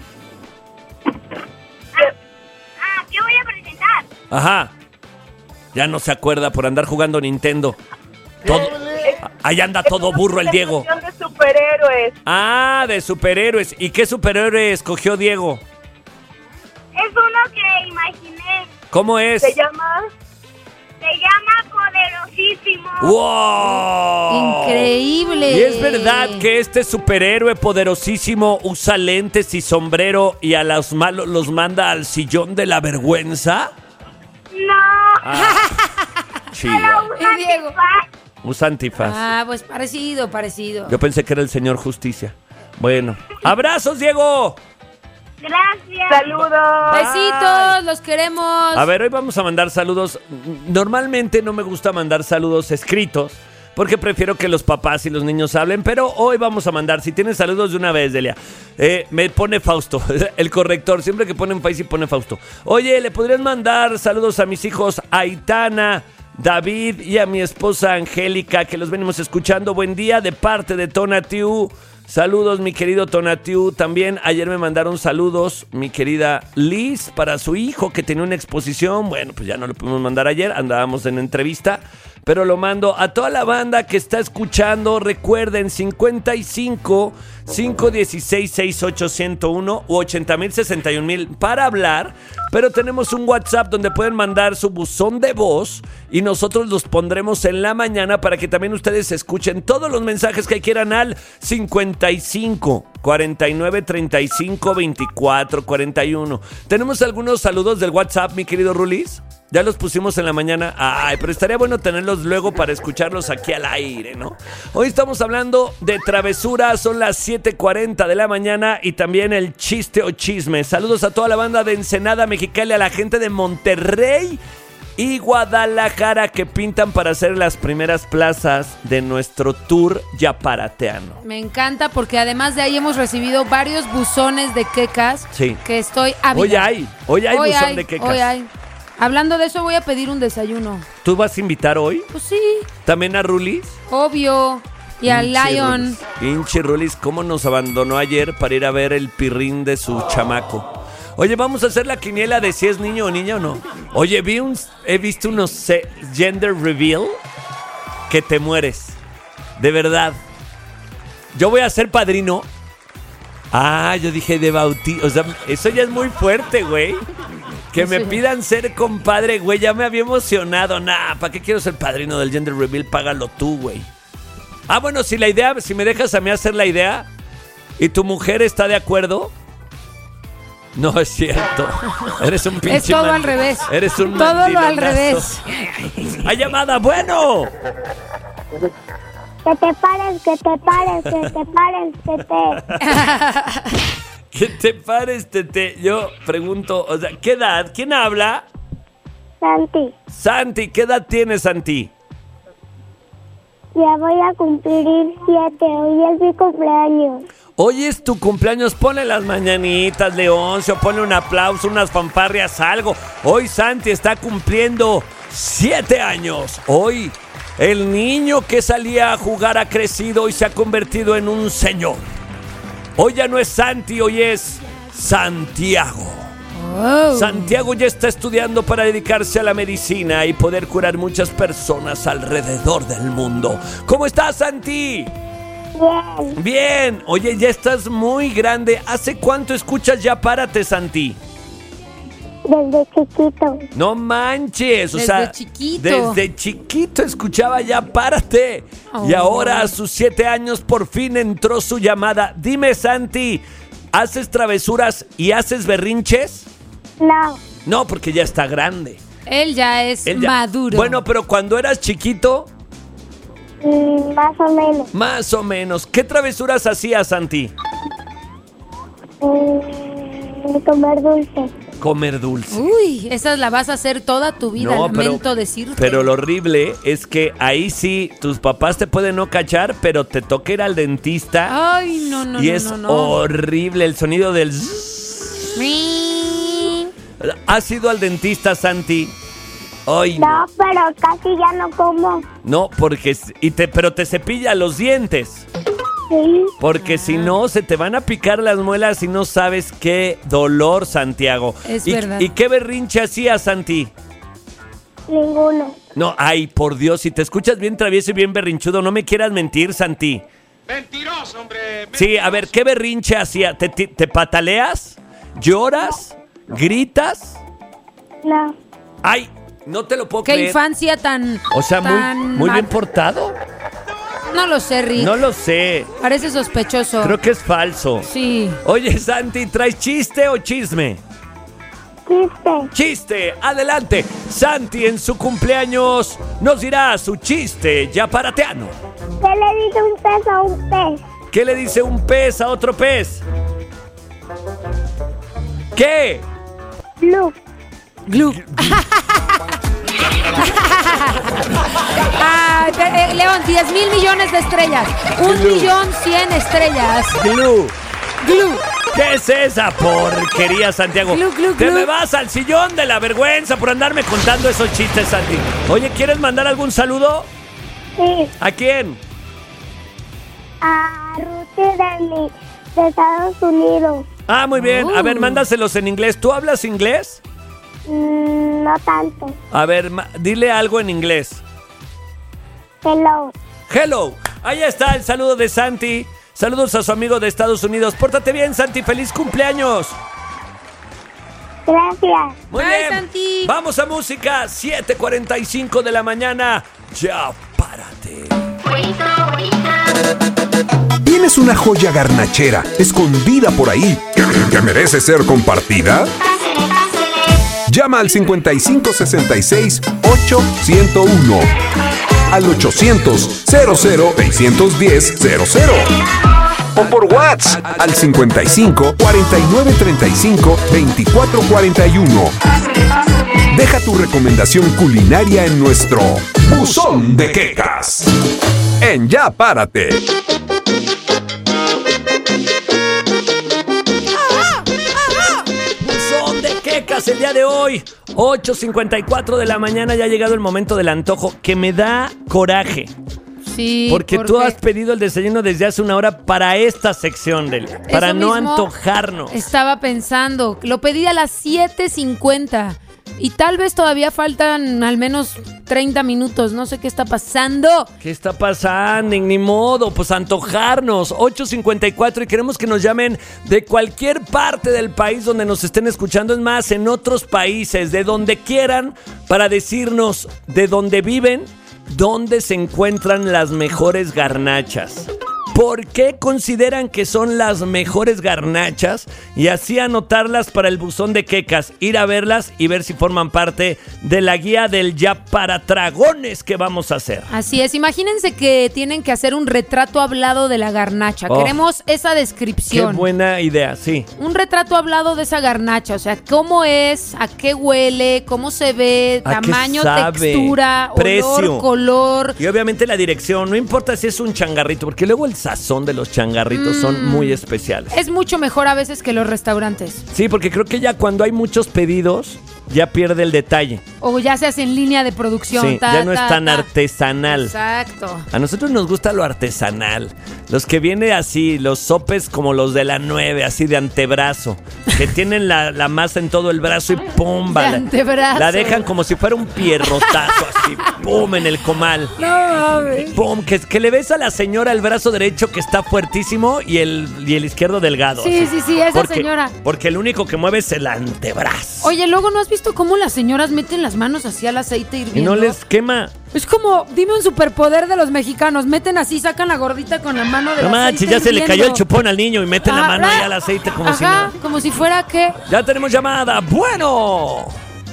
¿Qué voy a presentar? Ajá. Ya no se acuerda por andar jugando Nintendo. Ahí anda todo burro el Diego. Es una de superhéroes. Ah, de superhéroes. ¿Y qué superhéroe escogió Diego? Es uno que imaginé. ¿Cómo es? Se llama Poderosísimo. ¡Wow! ¡Increíble! ¿Y es verdad que este superhéroe poderosísimo usa lentes y sombrero y a los malos los manda al sillón de la vergüenza? No. Chido. ¿Y Diego? Usa antifaz. Ah, pues parecido. Yo pensé que era el señor Justicia. Bueno. ¡Abrazos, Diego! Gracias. Saludos. Besitos, los queremos. A ver, hoy vamos a mandar saludos. Normalmente no me gusta mandar saludos escritos, porque prefiero que los papás y los niños hablen, pero hoy vamos a mandar. Si tienes saludos de una vez, Delia. Me pone Fausto, el corrector. Siempre que ponen Face y pone Fausto. Oye, ¿le podrían mandar saludos a mis hijos Aitana, David y a mi esposa Angélica, que los venimos escuchando? Buen día de parte de Tonatiu. Saludos, mi querido Tonatiu. También ayer me mandaron saludos mi querida Liz para su hijo que tenía una exposición. Bueno, pues ya no lo pudimos mandar ayer, andábamos en entrevista, pero lo mando a toda la banda que está escuchando. Recuerden, 55 516 6801 u 80,061,000 para hablar, pero tenemos un WhatsApp donde pueden mandar su buzón de voz y nosotros los pondremos en la mañana para que también ustedes escuchen todos los mensajes que quieran al 55 49 35 24 41. Tenemos algunos saludos del WhatsApp, mi querido Rulis. Ya los pusimos en la mañana. Ay, pero estaría bueno tenerlos luego para escucharlos aquí al aire, ¿no? Hoy estamos hablando de travesuras. Son las 7:40 de la mañana y también el chiste o chisme. Saludos a toda la banda de Ensenada, Mexicali, a la gente de Monterrey y Guadalajara que pintan para hacer las primeras plazas de nuestro tour yaparateano. Me encanta porque además de ahí hemos recibido varios buzones de quecas. Sí. Que estoy ávida. Hoy hay buzón de quecas. Hoy hay. Hablando de eso, voy a pedir un desayuno. ¿Tú vas a invitar hoy? Pues sí. ¿También a Rulis? Obvio. Y al Lion. Pinche Rulis, ¿cómo nos abandonó ayer para ir a ver el pirrín de su chamaco? Oye, vamos a hacer la quiniela de si es niño o niña o no. Oye, he visto unos gender reveal que te mueres. De verdad. Yo voy a ser padrino. Ah, yo dije de bautizo. O sea, eso ya es muy fuerte, güey. Que me pidan ser compadre, güey, ya me había emocionado. Nah, ¿para qué quiero ser padrino del gender reveal? Págalo tú, güey. Ah, bueno, si me dejas a mí hacer la idea y tu mujer está de acuerdo. No es cierto. Eres un pinche Es todo al revés. Eres un todo lo al mandilonazo. revés. ¡Hay llamada! ¡Bueno! Que te pares, que te pares, que te pares, que te... Que te pares, Tete. Yo pregunto, o sea, ¿qué edad? ¿Quién habla? Santi, Santi, ¿qué edad tienes, Santi? Ya voy a cumplir 7. Hoy es mi cumpleaños. Hoy es tu cumpleaños, ponle las mañanitas, Leoncio, ponle un aplauso, unas fanfarrias, algo. Hoy Santi está cumpliendo 7 años. Hoy el niño que salía a jugar ha crecido y se ha convertido en un señor. Hoy ya no es Santi, hoy es Santiago. Oh. Santiago ya está estudiando para dedicarse a la medicina y poder curar muchas personas alrededor del mundo. ¿Cómo estás, Santi? Bien. Bien. Oye, ya estás muy grande. ¿Hace cuánto escuchas Ya Párate, Santi? Desde chiquito. No manches. Desde chiquito. Desde chiquito escuchaba Ya Párate. Oh. Y ahora a sus 7 años por fin entró su llamada. Dime, Santi, ¿haces travesuras y haces berrinches? No. No, porque ya está grande. Él ya es Él ya- maduro. Bueno, pero cuando eras chiquito, Más o menos. más o menos. ¿Qué travesuras hacías, Santi? Comer dulce. Comer dulce. Uy, esa la vas a hacer toda tu vida, lamento decirte. Pero lo horrible es que ahí sí, tus papás te pueden no cachar, pero te toca ir al dentista. Ay, no, y no, es no, no. horrible el sonido del zzz. ¿Has ido al dentista, Santi? Ay, No, pero casi ya no como. no, porque pero te cepilla los dientes. Sí. Porque si no, se te van a picar las muelas y no sabes qué dolor, Santiago. Es ¿Y, verdad. ¿Y qué berrinche hacías, Santi? Ninguno. No, ay, por Dios, si te escuchas bien travieso y bien berrinchudo, no me quieras mentir, Santi. Mentiroso, hombre. Sí, a ver, ¿qué berrinche hacía? ¿Te pataleas? ¿Lloras? ¿Gritas? No. Ay, no te lo puedo Qué creer. infancia tan... O sea, tan muy bien mal. portado. No lo sé, Rick. No lo sé. Parece sospechoso. Creo que es falso. Sí. Oye, Santi, ¿traes chiste o chisme? Chiste. Chiste, adelante. Santi en su cumpleaños nos dirá su chiste ya parateano. ¿Qué le dice un pez a un pez? ¿Qué le dice un pez a otro pez? ¿Qué? Blue. Glue. León, 10,000 millones de estrellas. 1,100,000 estrellas. Glue. Glue. ¿Qué es esa porquería, Santiago? Glu, glu, Te glu. me vas al sillón de la vergüenza por andarme contando esos chistes, Santi. Oye, ¿quieres mandar algún saludo? Sí. ¿A quién? A Ruth de Estados Unidos. Ah, muy bien. A ver, mándaselos en inglés. ¿Tú hablas inglés? No tanto. A ver, dile algo en inglés. Hello. Hello. Ahí está el saludo de Santi. Saludos a su amigo de Estados Unidos. Pórtate bien, Santi. ¡Feliz cumpleaños! Gracias. Muy Bye, bien. Santi. Vamos a música. 7:45 de la mañana. Ya párate. ¿Tienes una joya garnachera escondida por ahí que merece ser compartida? Llama al 5566-8101. Al 800-00-610-00. O por WhatsApp al 55-4935-2441. Deja tu recomendación culinaria en nuestro Buzón de Quecas. En Ya Párate. Buzón de quecas el día de hoy. 8:54 de la mañana. Ya ha llegado el momento del antojo que me da coraje. Sí. Porque tú has pedido el desayuno desde hace una hora para esta sección, Delia. Para Eso no mismo antojarnos. Estaba pensando, lo pedí a las 7:50 y tal vez todavía faltan al menos 30 minutos. No sé qué está pasando. ¿Qué está pasando? Ni modo, pues antojarnos. 8:54 y queremos que nos llamen de cualquier parte del país donde nos estén escuchando. Es más, en otros países, de donde quieran, para decirnos de dónde viven, dónde se encuentran las mejores garnachas. ¿Por qué consideran que son las mejores garnachas? Y así anotarlas para el buzón de quecas, ir a verlas y ver si forman parte de la guía del Ya para Tragones que vamos a hacer. Así es, imagínense que tienen que hacer un retrato hablado de la garnacha. Queremos esa descripción. Qué buena idea, sí. Un retrato hablado de esa garnacha, o sea, cómo es, a qué huele, cómo se ve, tamaño, textura, precio, olor, color. Y obviamente la dirección, no importa si es un changarrito, porque luego el sazón de los changarritos son muy especiales. Es mucho mejor a veces que los restaurantes. Sí, porque creo que ya cuando hay muchos pedidos, ya pierde el detalle. O ya se hace en línea de producción. Sí, ya no es tan artesanal. Exacto. A nosotros nos gusta lo artesanal. Los que viene así, los sopes como los de la 9, así de antebrazo, que tienen la masa en todo el brazo y ¡pum! De antebrazo. La dejan como si fuera un pierrotazo, así, ¡pum! En el comal. No mames. ¡Pum! Que le ves a la señora el brazo derecho que está fuertísimo y el izquierdo delgado. Sí, esa señora. Porque el único que mueve es el antebrazo. Oye, luego, ¿no has visto cómo las señoras meten las manos así al aceite hirviendo? Y no les quema. Es como, dime un superpoder de los mexicanos. Meten así, sacan la gordita con la mano del aceite. No manches, ya se le cayó el chupón al niño y meten la mano ahí al aceite como si no. Como si fuera ¿qué? Ya tenemos llamada. Bueno.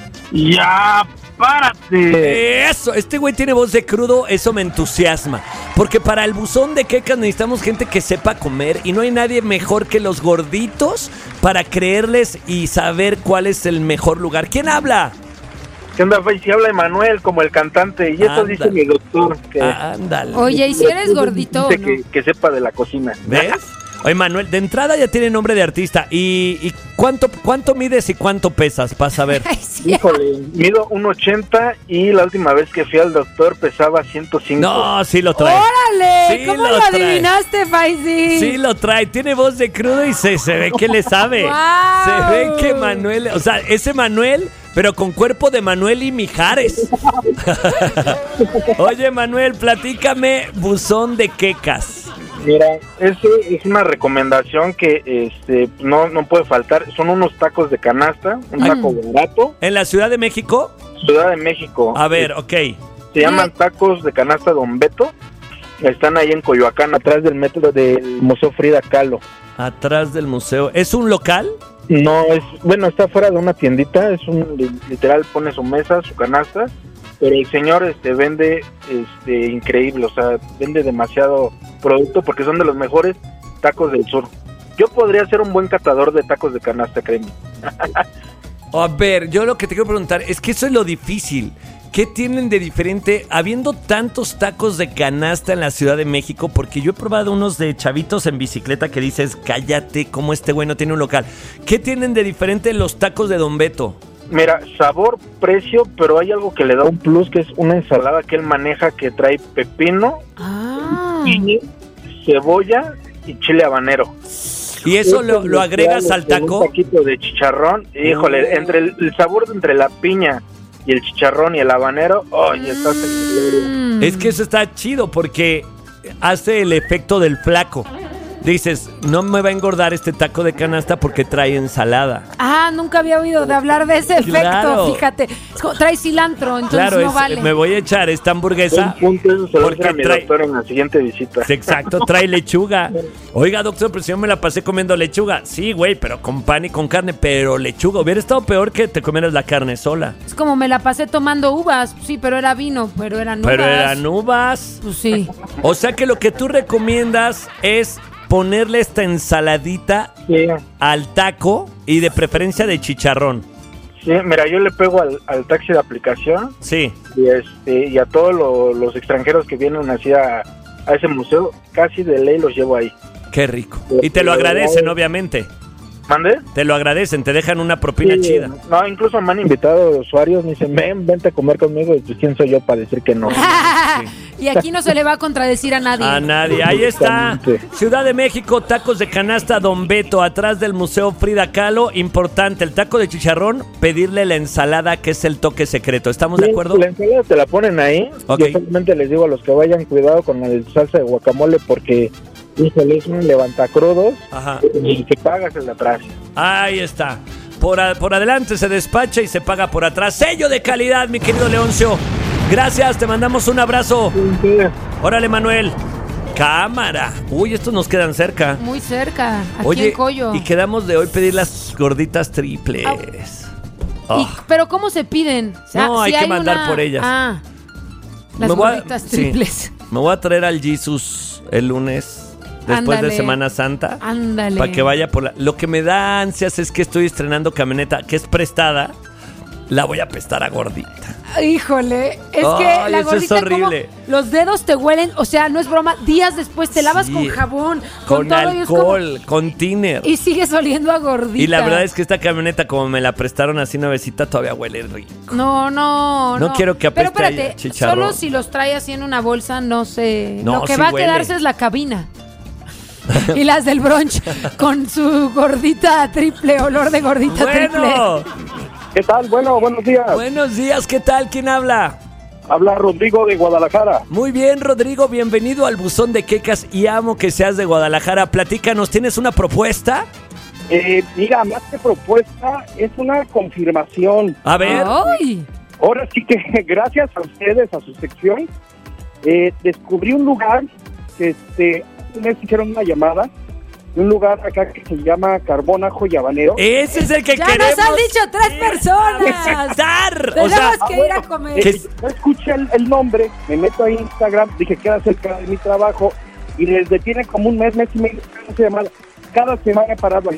Ya, párate. Eso, este güey tiene voz de crudo, eso me entusiasma. Porque para el buzón de quecas necesitamos gente que sepa comer y no hay nadie mejor que los gorditos para creerles y saber cuál es el mejor lugar. ¿Quién habla? ¿Qué onda, Fay? Si habla Emanuel como el cantante y eso dice mi doctor. Ándale. Oye, ¿y si eres gordito dice o no? que sepa de la cocina. ¿Ves? Oye, Manuel, de entrada ya tiene nombre de artista. ¿Y cuánto mides y cuánto pesas? Para saber. Híjole, mido 1.80 y la última vez que fui al doctor pesaba 105. No, sí lo trae. ¡Órale! Sí ¿Cómo lo lo trae. adivinaste, Faisy? Sí lo trae, tiene voz de crudo y se ve que le sabe. ¡Wow! Se ve que Manuel, o sea, ese Manuel, pero con cuerpo de Manuel y Mijares. Oye, Manuel, platícame buzón de quecas. Mira, eso es una recomendación que no puede faltar. Son unos tacos de canasta, un taco barato. ¿En la Ciudad de México? Ciudad de México. A ver, ok. Se llaman tacos de canasta Don Beto. Están ahí en Coyoacán, atrás del metro del Museo Frida Kahlo. Atrás del museo. ¿Es un local? No, está fuera de una tiendita. Literal, pone su mesa, su canasta. Pero el señor vende increíble, o sea, vende demasiado producto porque son de los mejores tacos del sur. Yo podría ser un buen catador de tacos de canasta, créeme. A ver, yo lo que te quiero preguntar es que eso es lo difícil. ¿Qué tienen de diferente habiendo tantos tacos de canasta en la Ciudad de México? Porque yo he probado unos de chavitos en bicicleta que dices, cállate, como este güey no tiene un local. ¿Qué tienen de diferente los tacos de Don Beto? Mira, sabor, precio, pero hay algo que le da un plus, que es una ensalada que él maneja que trae pepino, piña, cebolla y chile habanero. ¿Y eso lo agregas al taco? Un poquito de chicharrón, híjole, entre el sabor entre la piña y el chicharrón y el habanero, oye, está Es que eso está chido porque hace el efecto del flaco. Dices, no me va a engordar este taco de canasta porque trae ensalada. Nunca había oído de hablar de ese efecto, fíjate. Trae cilantro, entonces no vale. Me voy a echar esta hamburguesa. Un punto, eso se lo dice a mi doctor en la siguiente visita. Exacto, trae lechuga. Oiga, doctor, pero si yo me la pasé comiendo lechuga. Sí, güey, pero con pan y con carne, pero lechuga. Hubiera estado peor que te comieras la carne sola. Es como me la pasé tomando uvas. Sí, pero era vino, pero eran uvas. Pero eran uvas. Pues sí. O sea que lo que tú recomiendas es ponerle esta ensaladita al taco y de preferencia de chicharrón. Sí, mira, yo le pego al taxi de aplicación. Sí. Y a todos los extranjeros que vienen así a ese museo, casi de ley los llevo ahí. Qué rico. Y te lo agradecen, obviamente. ¿Mande? Te lo agradecen, te dejan una propina chida. No, incluso me han invitado usuarios, me dicen, vente a comer conmigo, y pues quién soy yo para decir que no. Y aquí no se le va a contradecir a nadie. A nadie, ahí está. Ciudad de México, tacos de canasta Don Beto, atrás del Museo Frida Kahlo. Importante, el taco de chicharrón, pedirle la ensalada, que es el toque secreto. ¿Estamos de acuerdo? La ensalada te la ponen ahí. Okay. Yo solamente les digo a los que vayan, cuidado con la salsa de guacamole, porque híjole, es un levantacrudos. Ajá. Y que pagas el de atrás. Ahí está. Por adelante se despacha y se paga por atrás. Sello de calidad, mi querido Leoncio. Gracias, te mandamos un abrazo. Sí. Órale, Manuel. Cámara. Uy, estos nos quedan cerca. Muy cerca, aquí Oye, en Coyo. y quedamos de hoy pedir las gorditas triples. ¿Pero cómo se piden? O sea, No, hay que mandar por ellas. Las gorditas triples. Sí, me voy a traer al Jesus el lunes, después de Semana Santa. Ándale. Para que vaya por Lo que me da ansias es que estoy estrenando camioneta, que es prestada. La voy a apestar a gordita. Híjole, es que la gordita es horrible. Los dedos te huelen, o sea, no es broma, días después te lavas con jabón, con todo, alcohol, con thinner. Y sigues oliendo a gordita. Y la verdad es que esta camioneta, como me la prestaron así nuevecita, todavía huele rico. No quiero que apeste. Pero espérate, chicharrón. solo si los trae así en una bolsa, no sé. No, Lo que sí va a huele. quedarse es la cabina. Y las del brunch con su gordita triple, olor de gordita triple. ¿Qué tal? Bueno, buenos días. Buenos días, ¿qué tal? ¿Quién habla? Habla Rodrigo de Guadalajara. Muy bien, Rodrigo, bienvenido al Buzón de Quecas y amo que seas de Guadalajara. Platícanos, ¿tienes una propuesta? Mira, más que propuesta, es una confirmación. A ver. ¡Ay! Ahora sí que, gracias a ustedes, a su sección, descubrí un lugar que un mes hicieron una llamada. Un lugar acá que se llama Carbón, Ajo y Habanero. Ese es el que ya queremos. nos han dicho 3 personas. Tenemos que ir a comer. Yo escuché el nombre, me meto a Instagram, dije que era cerca de mi trabajo y desde tiene como un mes y medio no se llama. Cada semana he parado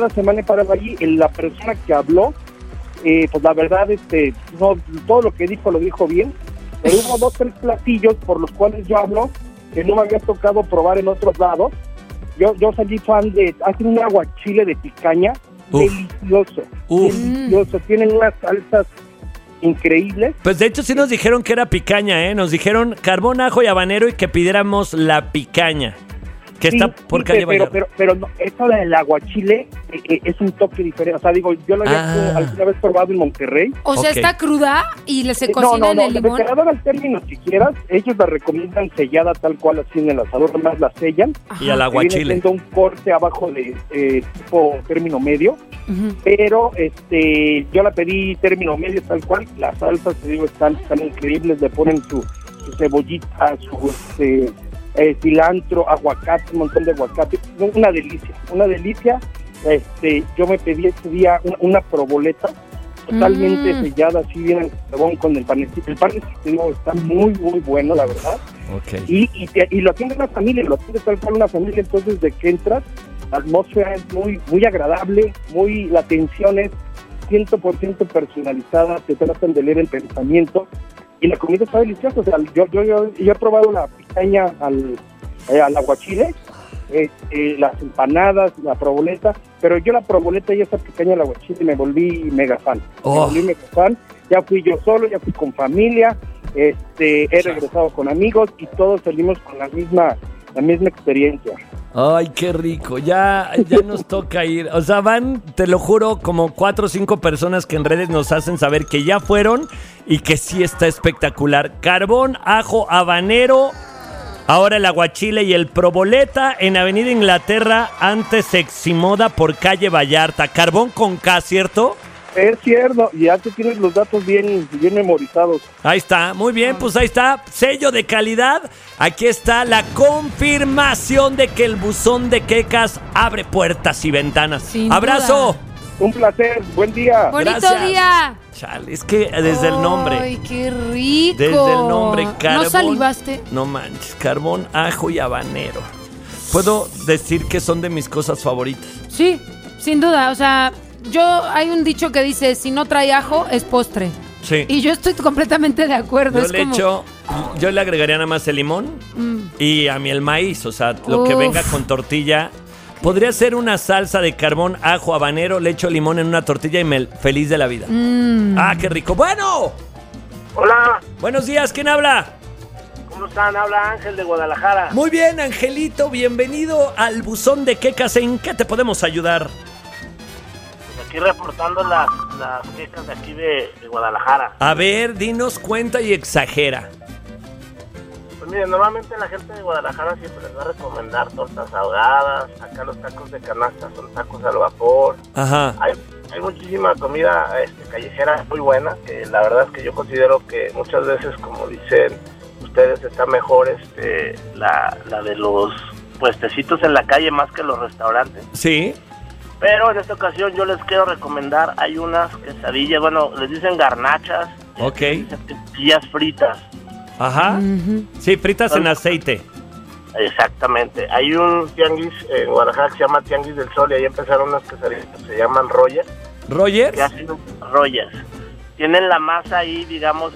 allí. La persona que habló, pues la verdad, no, todo lo que dijo lo dijo bien, pero hubo 2 o 3 platillos por los cuales yo hablo que no me había tocado probar en otros lados. Yo salí fan hacen un aguachile de picaña. Delicioso. Delicioso. Tienen unas salsas increíbles. Pues de hecho sí nos dijeron que era picaña, ¿eh? Nos dijeron carbón, ajo y habanero y que pidiéramos la picaña. Que sí, está por calle Vallarta. Pero no, esto del aguachile es un toque diferente. O sea, digo, yo lo había alguna vez probado en Monterrey. O sea, está cruda y se cocina en el limón. No, al término si quieras, ellos la recomiendan sellada tal cual así en el asador, además la sellan. Y al aguachile. Viene siendo un corte abajo de tipo término medio. Pero yo la pedí término medio tal cual. Las salsas, te digo, están increíbles. Le ponen su cebollita, su cilantro, aguacate, un montón de aguacate, una delicia. Yo me pedí ese día una proboleta totalmente sellada, así bien con el panecito. El panecito, digo, está muy, muy bueno, la verdad. Okay. Y lo atiende una familia, lo atiende tal cual una familia, entonces de que entras, la atmósfera es muy, muy agradable, la atención es 100% personalizada, te tratan de leer el pensamiento. Y la comida está deliciosa. O sea, yo he probado la picaña al aguachile, las empanadas, la proboleta, pero yo la proboleta y esa picaña al aguachile me volví mega fan. Ya fui yo solo, ya fui con familia, he regresado con amigos y todos salimos con la misma experiencia. Ay, qué rico, ya nos toca ir. O sea, van, te lo juro, como 4 o 5 personas que en redes nos hacen saber que ya fueron y que sí está espectacular. Carbón, ajo, habanero, ahora el aguachile y el proboleta en Avenida Inglaterra, antes Eximoda por calle Vallarta. Carbón con K, ¿cierto? Es cierto, y ya tú tienes los datos bien memorizados. Ahí está, muy bien, pues ahí está, sello de calidad. Aquí está la confirmación de que el Buzón de Quecas abre puertas y ventanas. Sin ¡abrazo! duda. Un placer, buen día. ¡Bonito Gracias. día! Chale, es que desde el nombre. ¡Ay, qué rico! Desde el nombre, carbón. ¿No salivaste? No manches, carbón, ajo y habanero. Puedo decir que son de mis cosas favoritas. Sí, sin duda, o sea, hay un dicho que dice, si no trae ajo, es postre. Sí. Y yo estoy completamente de acuerdo. Yo le agregaría nada más el limón y a mí el maíz, o sea, lo que venga con tortilla. Podría ser una salsa de carbón, ajo, habanero, le echo limón en una tortilla y feliz de la vida. ¡Ah, qué rico! ¡Bueno! Hola. Buenos días, ¿quién habla? ¿Cómo están? Habla Ángel de Guadalajara. Muy bien, Angelito, bienvenido al Buzón de Quecas. ¿En qué te podemos ayudar? Pues aquí reportando las quecas de aquí de Guadalajara. A ver, dinos, cuenta y exagera. Pues miren, normalmente la gente de Guadalajara siempre les va a recomendar tortas ahogadas. Acá los tacos de canasta son tacos al vapor. Ajá. Hay muchísima comida callejera muy buena, que la verdad es que yo considero que muchas veces, como dicen ustedes está mejor la de los puestecitos en la calle más que los restaurantes. Sí. Pero en esta ocasión yo les quiero recomendar, hay unas quesadillas, bueno, les dicen garnachas. Ok. Quesadillas fritas. Ajá. Sí, fritas en aceite. Exactamente. Hay un tianguis en Guadalajara que se llama Tianguis del Sol y ahí empezaron unas quesadillas que se llaman Rogers. ¿Rogers? Que hacen Rogers. Tienen la masa ahí, digamos,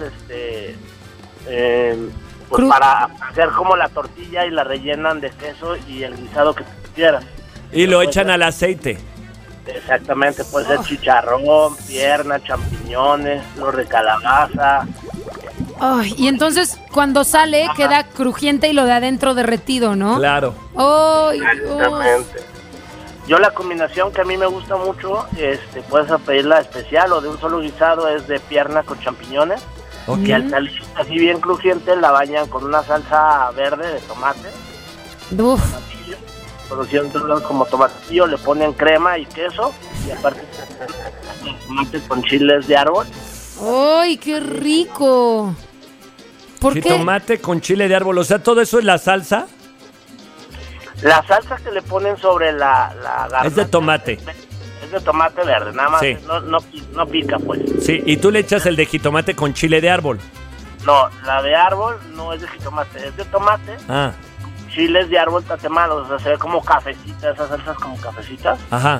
pues para hacer como la tortilla y la rellenan de queso y el guisado que tú quieras. Y lo echan al aceite. Exactamente, puede ser chicharrón, pierna, champiñones, flor de calabaza. Ay, y entonces cuando sale queda crujiente y lo de adentro derretido, ¿no? Claro. Ay, exactamente. Yo la combinación que a mí me gusta mucho, puedes pedirla especial o de un solo guisado, es de pierna con champiñones. Okay. Y al salir así bien crujiente la bañan con una salsa verde de tomate. Uf. Conociendo como tomatillo, le ponen crema y queso y aparte tomate con chiles de árbol. ¡Ay, qué rico! ¿Por qué? Tomate con chile de árbol, o sea, ¿todo eso es la salsa? La salsa que le ponen sobre la garnacha es de tomate. Es de tomate verde, nada más, sí. no pica, pues. Sí, y tú le echas el de jitomate con chile de árbol. No, la de árbol no es de jitomate, es de tomate. Ah. Chiles de árbol tatemados, o sea, se ve como cafecita, esas salsas como cafecitas. Ajá.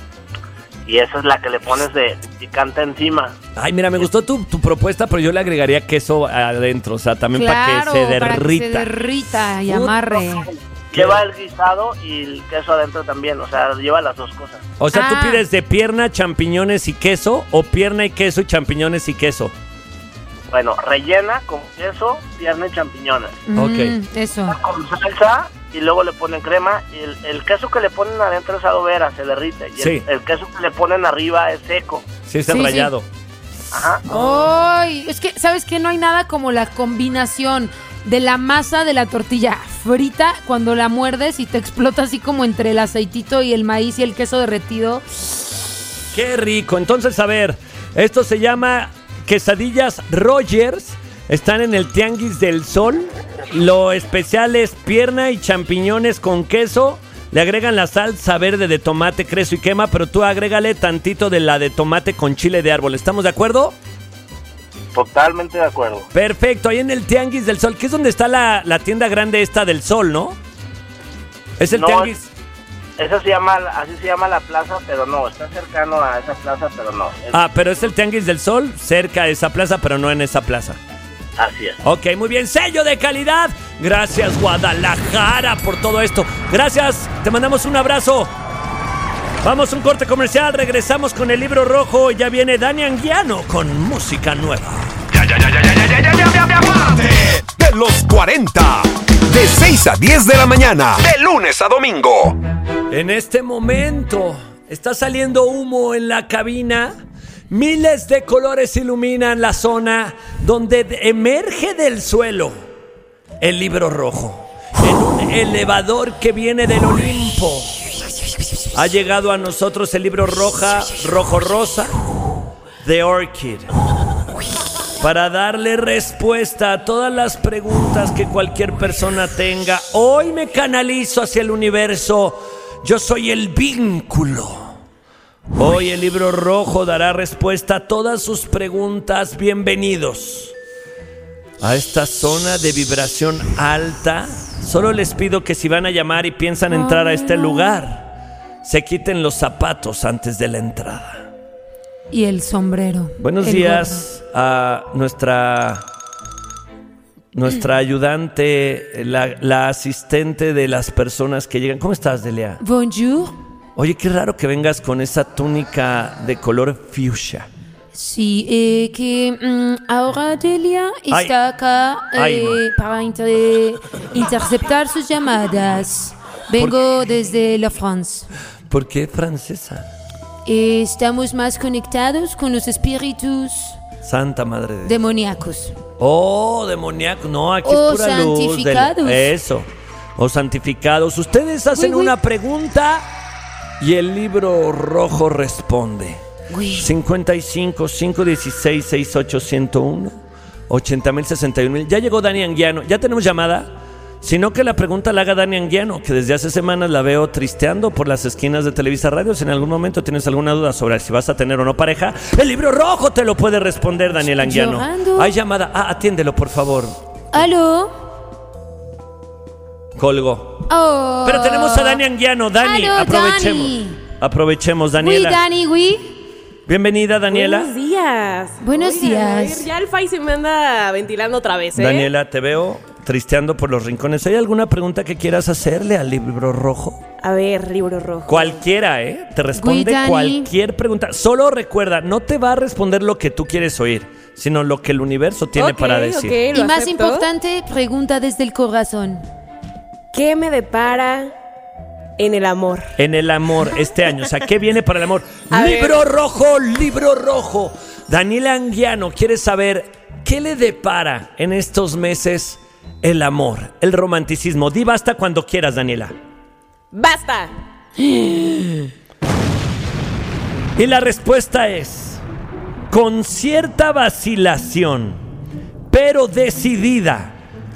Y esa es la que le pones de picante encima. Ay, mira, me gustó tu propuesta, pero yo le agregaría queso adentro, o sea, también para que se derrita. Para que se derrita y amarre. Lleva el guisado y el queso adentro también, o sea, lleva las dos cosas. O sea, ¿tú pides de pierna, champiñones y queso o pierna y queso y champiñones y queso? Bueno, rellena con queso, pierna y champiñones. Ok. Eso. Con salsa y luego le ponen crema. Y el queso que le ponen adentro es adobera, se derrite. Y sí. el queso que le ponen arriba es seco. Sí, está rallado. Sí. Ajá. Ay, es que, ¿sabes qué? No hay nada como la combinación de la masa de la tortilla frita cuando la muerdes y te explota así como entre el aceitito y el maíz y el queso derretido. ¡Qué rico! Entonces, a ver, esto se llama quesadillas Rogers. Están en el Tianguis del Sol. Lo especial es pierna y champiñones con queso. Le agregan la salsa verde de tomate, queso y quema, pero tú agrégale tantito de la de tomate con chile de árbol. ¿Estamos de acuerdo? Totalmente de acuerdo. Perfecto, ahí en el Tianguis del Sol, que es donde está la tienda grande esta del Sol, ¿no? Es el Tianguis. Así se llama la plaza, pero no, está cercano a esa plaza, pero no. Pero es el Tianguis del Sol, cerca de esa plaza, pero no en esa plaza. Así es. Ok, muy bien, sello de calidad. Gracias, Guadalajara, por todo esto. Gracias, te mandamos un abrazo. Vamos a un corte comercial, regresamos con el libro rojo. Ya viene Dani Anguiano con música nueva. De los 40, de 6 a 10 de la mañana, de lunes a domingo. En este momento está saliendo humo en la cabina. Miles de colores iluminan la zona donde emerge del suelo el libro rojo. En un elevador que viene del Olimpo ha llegado a nosotros el libro rojo-rosa, The Orchid, para darle respuesta a todas las preguntas que cualquier persona tenga. Hoy me canalizo hacia el universo. Yo soy el vínculo. Hoy el libro rojo dará respuesta a todas sus preguntas. Bienvenidos a esta zona de vibración alta. Solo les pido que si van a llamar y piensan entrar a este lugar, se quiten los zapatos antes de la entrada. Y el sombrero. Buenos días a nuestra ayudante, la asistente de las personas que llegan. ¿Cómo estás, Delia? Bonjour. Oye, qué raro que vengas con esa túnica de color fuchsia. Sí, ahora Delia está acá para interceptar sus llamadas. Vengo desde la France. ¿Por qué francesa? Estamos más conectados con los espíritus Santa Madre de demoníacos. Oh, demoníacos. No, aquí es pura luz. Santificados. Eso. O santificados. Ustedes hacen una pregunta y el libro rojo responde. 55 516 6801 80,000, 61,000. Ya llegó Dani Anguiano. ¿Ya tenemos llamada? Sino que la pregunta la haga Dani Anguiano, que desde hace semanas la veo tristeando por las esquinas de Televisa Radio. Si en algún momento tienes alguna duda sobre si vas a tener o no pareja, el Libro Rojo te lo puede responder, Daniel Anguiano. Llorando. Hay llamada. Atiéndelo, por favor. ¿Aló? Colgó. Oh. Pero tenemos a Dani Anguiano. Dani, Aló, aprovechemos. Dani. Aprovechemos, Oui, Daniela. Dani, oui. Bienvenida, Daniela. Buenos días. Buenos Oigan, días. a ver, ya el Fai se me anda ventilando otra vez, ¿eh? Daniela, te veo tristeando por los rincones. ¿Hay alguna pregunta que quieras hacerle al Libro Rojo? A ver, Libro Rojo. Cualquiera, ¿eh? Te responde Dani. cualquier pregunta. Solo recuerda, no te va a responder lo que tú quieres oír, sino lo que el universo tiene para decir. Ok, lo Y más acepto. importante, pregunta desde el corazón. ¿Qué me depara en el amor? En el amor este año. O sea, ¿qué viene para el amor? A Libro Rojo, Libro Rojo. Daniela Anguiano quiere saber qué le depara en estos meses el amor, el romanticismo. Di basta cuando quieras, Daniela. ¡Basta! Y la respuesta es, con cierta vacilación, pero decidida,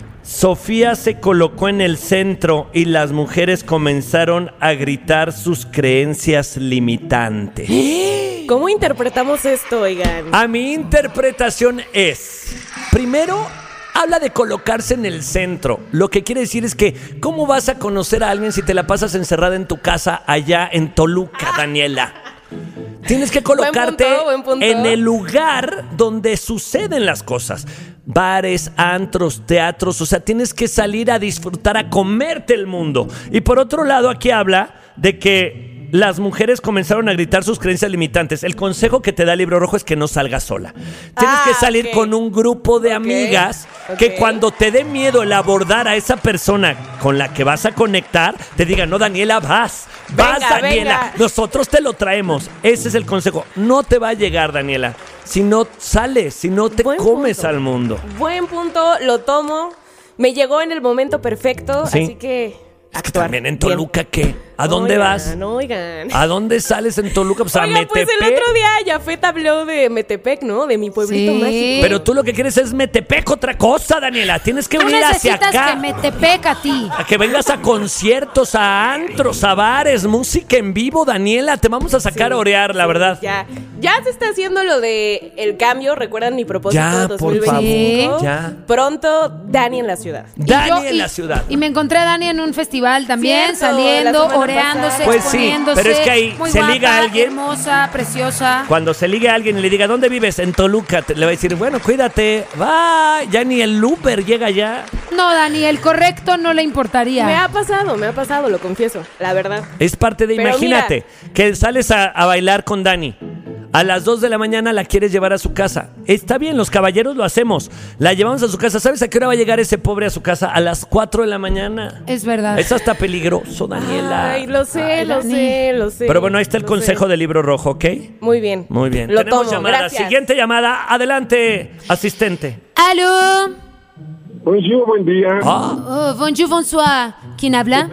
Sofía se colocó en el centro y las mujeres comenzaron a gritar sus creencias limitantes. ¿Cómo interpretamos esto, oigan? A mi interpretación es, primero, habla de colocarse en el centro. Lo que quiere decir es que, ¿cómo vas a conocer a alguien si te la pasas encerrada en tu casa allá en Toluca, Daniela? Tienes que colocarte Buen punto. en el lugar donde suceden las cosas. Bares, antros, teatros, o sea, tienes que salir a disfrutar, a comerte el mundo. Y por otro lado, aquí habla de que las mujeres comenzaron a gritar sus creencias limitantes. El consejo que te da el Libro Rojo es que no salgas sola. Tienes que salir con un grupo de amigas que cuando te dé miedo el abordar a esa persona con la que vas a conectar, te digan, no, Daniela, vas, Daniela, venga. nosotros te lo traemos. Ese es el consejo. No te va a llegar, Daniela, si no sales, si no te comes al mundo. Buen punto, lo tomo. Me llegó en el momento perfecto, Sí. así que... Es que también en Toluca, ¿qué? ¿A dónde vas? Oigan. ¿A dónde sales en Toluca? Pues a Oigan, pues Metepec. el otro día Jafet habló de Metepec, ¿no? De mi pueblito Sí. mágico. Pero tú lo que quieres es Metepec, otra cosa, Daniela. Tienes que Tú venir hacia necesitas acá. que Metepec a ti. A que vengas a conciertos, a antros, a bares, música en vivo, Daniela. Te vamos a sacar a orear, la verdad. Ya se está haciendo lo de el cambio. ¿Recuerdan mi propósito Ya, por 2025? favor, ya. Pronto, Dani en la ciudad. Dani en la ciudad. Y me encontré a Dani en un festival también, Cierto, saliendo, la semana oreándose, pasada. Pues sí, exponiéndose. pero es que ahí muy se guapa, liga a alguien. hermosa, preciosa. Cuando se ligue a alguien y le diga, ¿dónde vives? En Toluca. Le va a decir, bueno, cuídate. Va, ya ni el Uber llega ya. No, Dani, el correcto no le importaría. Me ha pasado, lo confieso, la verdad. Es parte de, Pero imagínate, que sales a bailar con Dani. A las 2 de la mañana la quieres llevar a su casa. Está bien, los caballeros lo hacemos. La llevamos a su casa. ¿Sabes a qué hora va a llegar ese pobre a su casa? A las 4 de la mañana. Es verdad. Es hasta peligroso, Daniela. Ay, lo sé, Ay, lo Dani. sé, lo sé. Pero bueno, ahí está el lo consejo sé. del Libro Rojo, ¿ok? Muy bien. Muy bien. Lo Tenemos tomo, llamada. gracias. Siguiente llamada. Adelante, asistente. ¿Aló? Bonjour, buen día. Oh, bonjour, bonsoir. ¿Quién habla?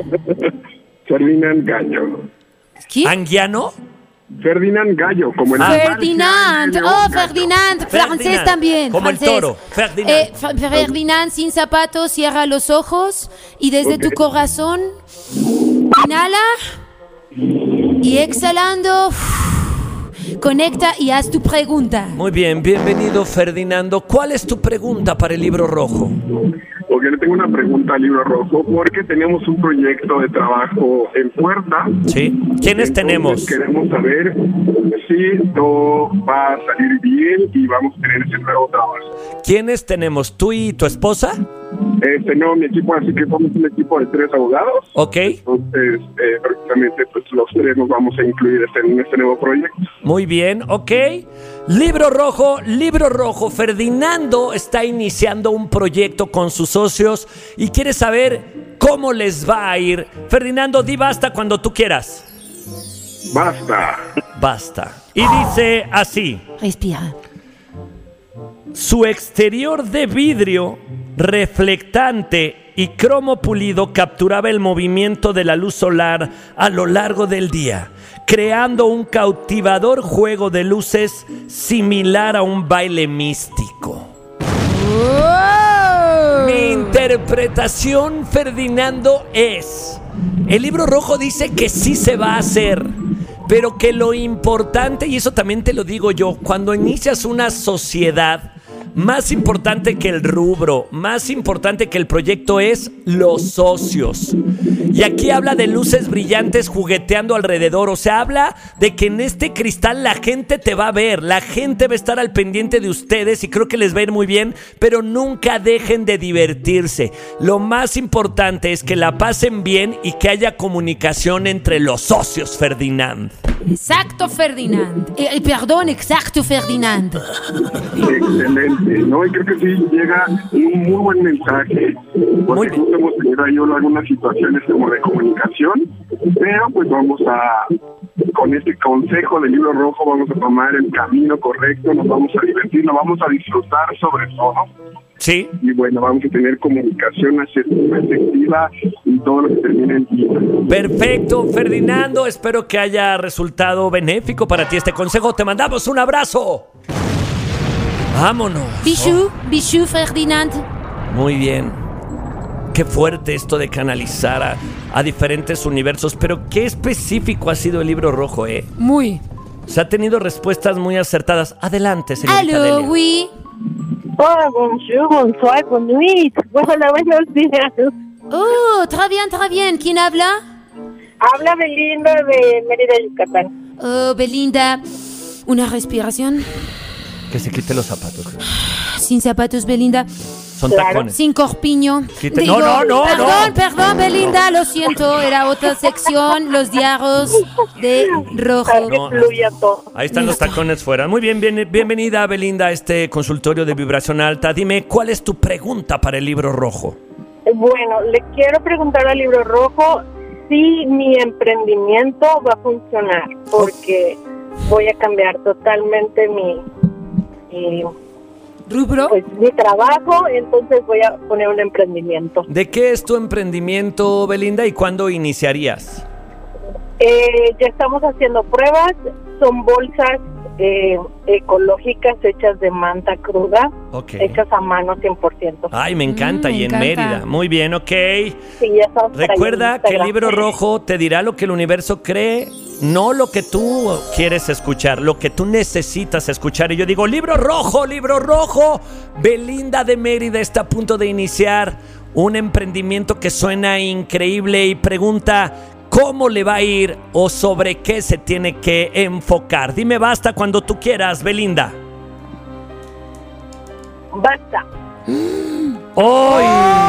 Ferdinand Gallo. ¿Quién? ¿Anguiano? Ferdinand Gallo, como el Ferdinand. Oh, Ferdinand. Francés Ferdinand, también. como el francés. toro, Ferdinand. Ferdinand sin zapatos, cierra los ojos y desde tu corazón inhala y exhalando conecta y haz tu pregunta. Muy bien, bienvenido, Ferdinando. ¿Cuál es tu pregunta para el Libro Rojo? Ok, le tengo una pregunta al Libro Rojo, porque tenemos un proyecto de trabajo en puerta. Sí. ¿Quiénes tenemos? Queremos saber si todo va a salir bien y vamos a tener ese nuevo trabajo. ¿Quiénes tenemos? ¿Tú y tu esposa? No, mi equipo, así que somos un equipo de 3 abogados. Ok. Entonces, prácticamente, pues los 3 nos vamos a incluir en este nuevo proyecto. Muy bien, ok. Libro Rojo. Ferdinando está iniciando un proyecto con sus socios y quiere saber cómo les va a ir. Ferdinando, di basta cuando tú quieras. Basta. Y dice así. Respira. Su exterior de vidrio reflectante y cromo pulido capturaba el movimiento de la luz solar a lo largo del día, creando un cautivador juego de luces similar a un baile místico. ¡Oh! Mi interpretación, Ferdinando, es... El libro rojo dice que sí se va a hacer, pero que lo importante, y eso también te lo digo yo, cuando inicias una sociedad, más importante que el rubro, más importante que el proyecto es los socios. Y aquí habla de luces brillantes jugueteando alrededor. O sea, habla de que en este cristal la gente te va a ver, la gente va a estar al pendiente de ustedes y creo que les va a ir muy bien, pero nunca dejen de divertirse. Lo más importante es que la pasen bien y que haya comunicación entre los socios, Ferdinand. Exacto, Ferdinand. Perdón, exacto, Ferdinand. Excelente, ¿no? Y creo que sí llega un muy buen mensaje, porque justo hemos tenido ahí algunas situaciones como de comunicación, pero pues vamos a, con este consejo del libro rojo, vamos a tomar el camino correcto, nos vamos a divertir, nos vamos a disfrutar sobre todo. Sí. Y bueno, vamos a tener comunicación efectiva y todo lo que termine en vida. Perfecto, Ferdinando. Espero que haya resultado benéfico para ti este consejo. Te mandamos un abrazo. Vámonos. Bijou, Ferdinand. Muy bien. Qué fuerte esto de canalizar a diferentes universos. Pero qué específico ha sido el libro rojo, ¿eh? Muy. Se ha tenido respuestas muy acertadas. Adelante, señorita Aló, Delia. oui. Hola, bonjour, bonsoir, bonne nuit. Hola, buenos días. Oh, très bien. ¿Quién habla? Habla Belinda de Mérida, Yucatán. Oh, Belinda. Una respiración. Que se quite los zapatos. Sin zapatos, Belinda. Son tacones. Sin corpiño. Digo, no. Perdón, Belinda, lo siento. Era otra sección, los diarios de rojo. Ahí están los tacones fuera. Muy bien, bienvenida, Belinda, a este consultorio de vibración alta. Dime, ¿cuál es tu pregunta para el libro rojo? Bueno, le quiero preguntar al libro rojo si mi emprendimiento va a funcionar, porque voy a cambiar totalmente mi ¿rubro? Pues mi trabajo, entonces voy a poner un emprendimiento. ¿De qué es tu emprendimiento, Belinda, y cuándo iniciarías? Ya estamos haciendo pruebas, son bolsas ecológicas hechas de manta cruda, hechas a mano 100%. Ay, me encanta, y en Mérida. Muy bien, ok. Sí, ya estamos. Recuerda que el libro rojo te dirá lo que el universo cree, no lo que tú quieres escuchar, lo que tú necesitas escuchar. Y yo digo, libro rojo, Belinda de Mérida está a punto de iniciar un emprendimiento que suena increíble y pregunta, ¿cómo le va a ir o sobre qué se tiene que enfocar? Dime basta cuando tú quieras, Belinda. Basta. ¡Hoy!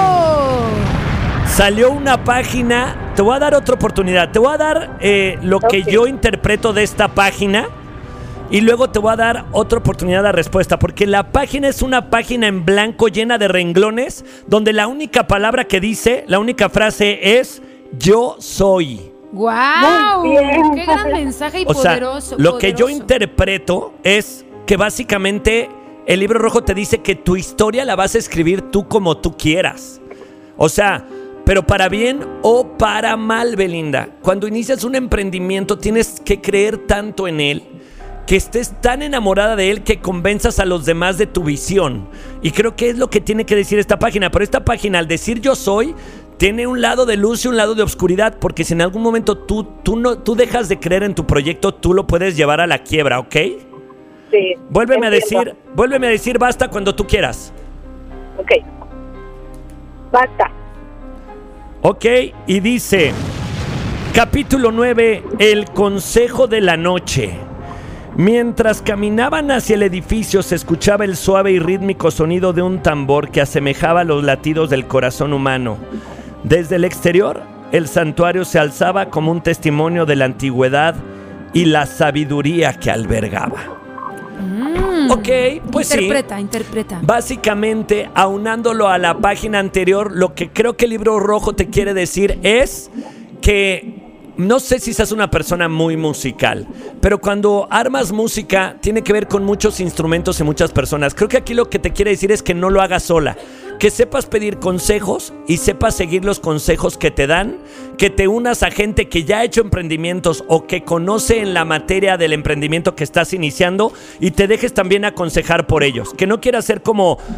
Salió una página. Te voy a dar otra oportunidad. Te voy a dar lo que yo interpreto de esta página. Y luego te voy a dar otra oportunidad de respuesta. Porque la página es una página en blanco llena de renglones. Donde la única palabra que dice, la única frase es yo soy. ¡Guau! ¡Qué gran mensaje y poderoso! Lo que yo interpreto es que básicamente el libro rojo te dice que tu historia la vas a escribir tú como tú quieras. O sea, pero para bien o para mal, Belinda. Cuando inicias un emprendimiento tienes que creer tanto en él, que estés tan enamorada de él que convenzas a los demás de tu visión. Y creo que es lo que tiene que decir esta página. Pero esta página, al decir yo soy, tiene un lado de luz y un lado de oscuridad, porque si en algún momento tú dejas de creer en tu proyecto, tú lo puedes llevar a la quiebra, ¿ok? Sí. Vuélveme a decir basta cuando tú quieras. Ok. Basta. Ok, y dice, capítulo 9, el consejo de la noche. Mientras caminaban hacia el edificio se escuchaba el suave y rítmico sonido de un tambor que asemejaba los latidos del corazón humano. Desde el exterior, el santuario se alzaba como un testimonio de la antigüedad y la sabiduría que albergaba. Ok, pues interpreta. Básicamente, aunándolo a la página anterior, lo que creo que el libro rojo te quiere decir es que no sé si seas una persona muy musical, pero cuando armas música tiene que ver con muchos instrumentos y muchas personas. Creo que aquí lo que te quiere decir es que no lo hagas sola, que sepas pedir consejos y sepas seguir los consejos que te dan, que te unas a gente que ya ha hecho emprendimientos o que conoce en la materia del emprendimiento que estás iniciando y te dejes también aconsejar por ellos. Que no quieras ser como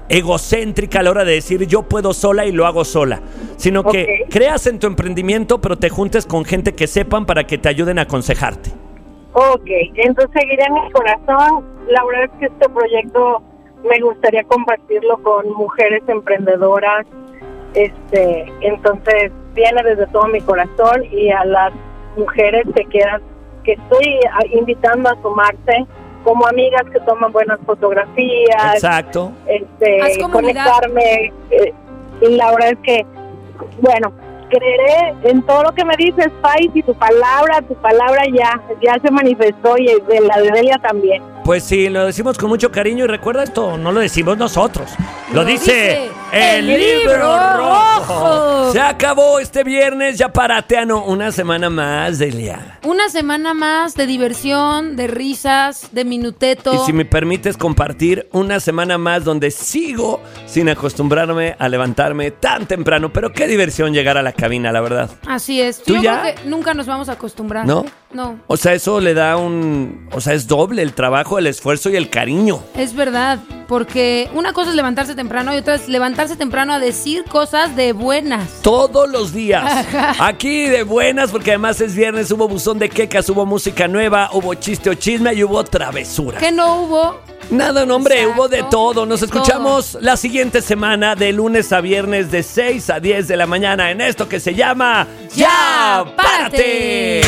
egocéntrica a la hora de decir yo puedo sola y lo hago sola, sino que creas en tu emprendimiento, pero te juntes con gente que sepan para que te ayuden a aconsejarte. Ok, entonces seguiré en mi corazón. La verdad es que este proyecto me gustaría compartirlo con mujeres emprendedoras. Entonces viene desde todo mi corazón, y a las mujeres que estoy invitando a sumarse como amigas que toman buenas fotografías. Exacto. Conectarme. Y la verdad es que, bueno, creeré en todo lo que me dices, Pais, y tu palabra ya se manifestó, y de la de Delia también. Pues sí, lo decimos con mucho cariño, y recuerda esto, no lo decimos nosotros, lo dice el Libro Rojo. Se acabó este viernes, ya párate, una semana más, Delia. Una semana más de diversión, de risas, de minuteto. Y si me permites compartir, una semana más donde sigo sin acostumbrarme a levantarme tan temprano, pero qué diversión llegar a la cabina, la verdad. Así es. ¿Tú Yo ya? creo que nunca nos vamos a acostumbrar. ¿No? No. O sea, eso le da es doble el trabajo, el esfuerzo y el cariño. Es verdad, porque una cosa es levantarse temprano y otra es levantarse temprano a decir cosas de buenas. Todos los días. Aquí de buenas, porque además es viernes, hubo buzón de quecas, hubo música nueva, hubo chiste o chisme y hubo travesura. ¿Qué no hubo? Nada, no, hombre, Exacto. hubo de todo. Nos escuchamos la siguiente semana, de lunes a viernes, de 6 a 10 de la mañana, en esto que se llama ¡Ya Párate!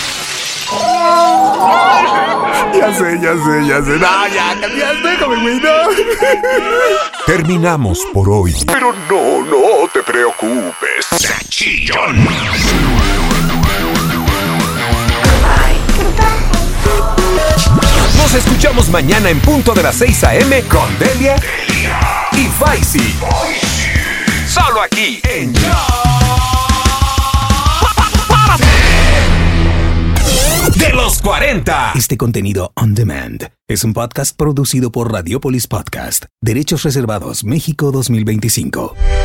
Ya sé. No, ya cambiaste, déjame, güey, no. Terminamos por hoy. Pero no te preocupes. ¡Chillón! Nos escuchamos mañana en punto de las 6 a.m. con Delia y Faisy. Solo aquí en Ya Párate. De los 40. Este contenido on demand es un podcast producido por Radiopolis Podcast. Derechos reservados, México 2025.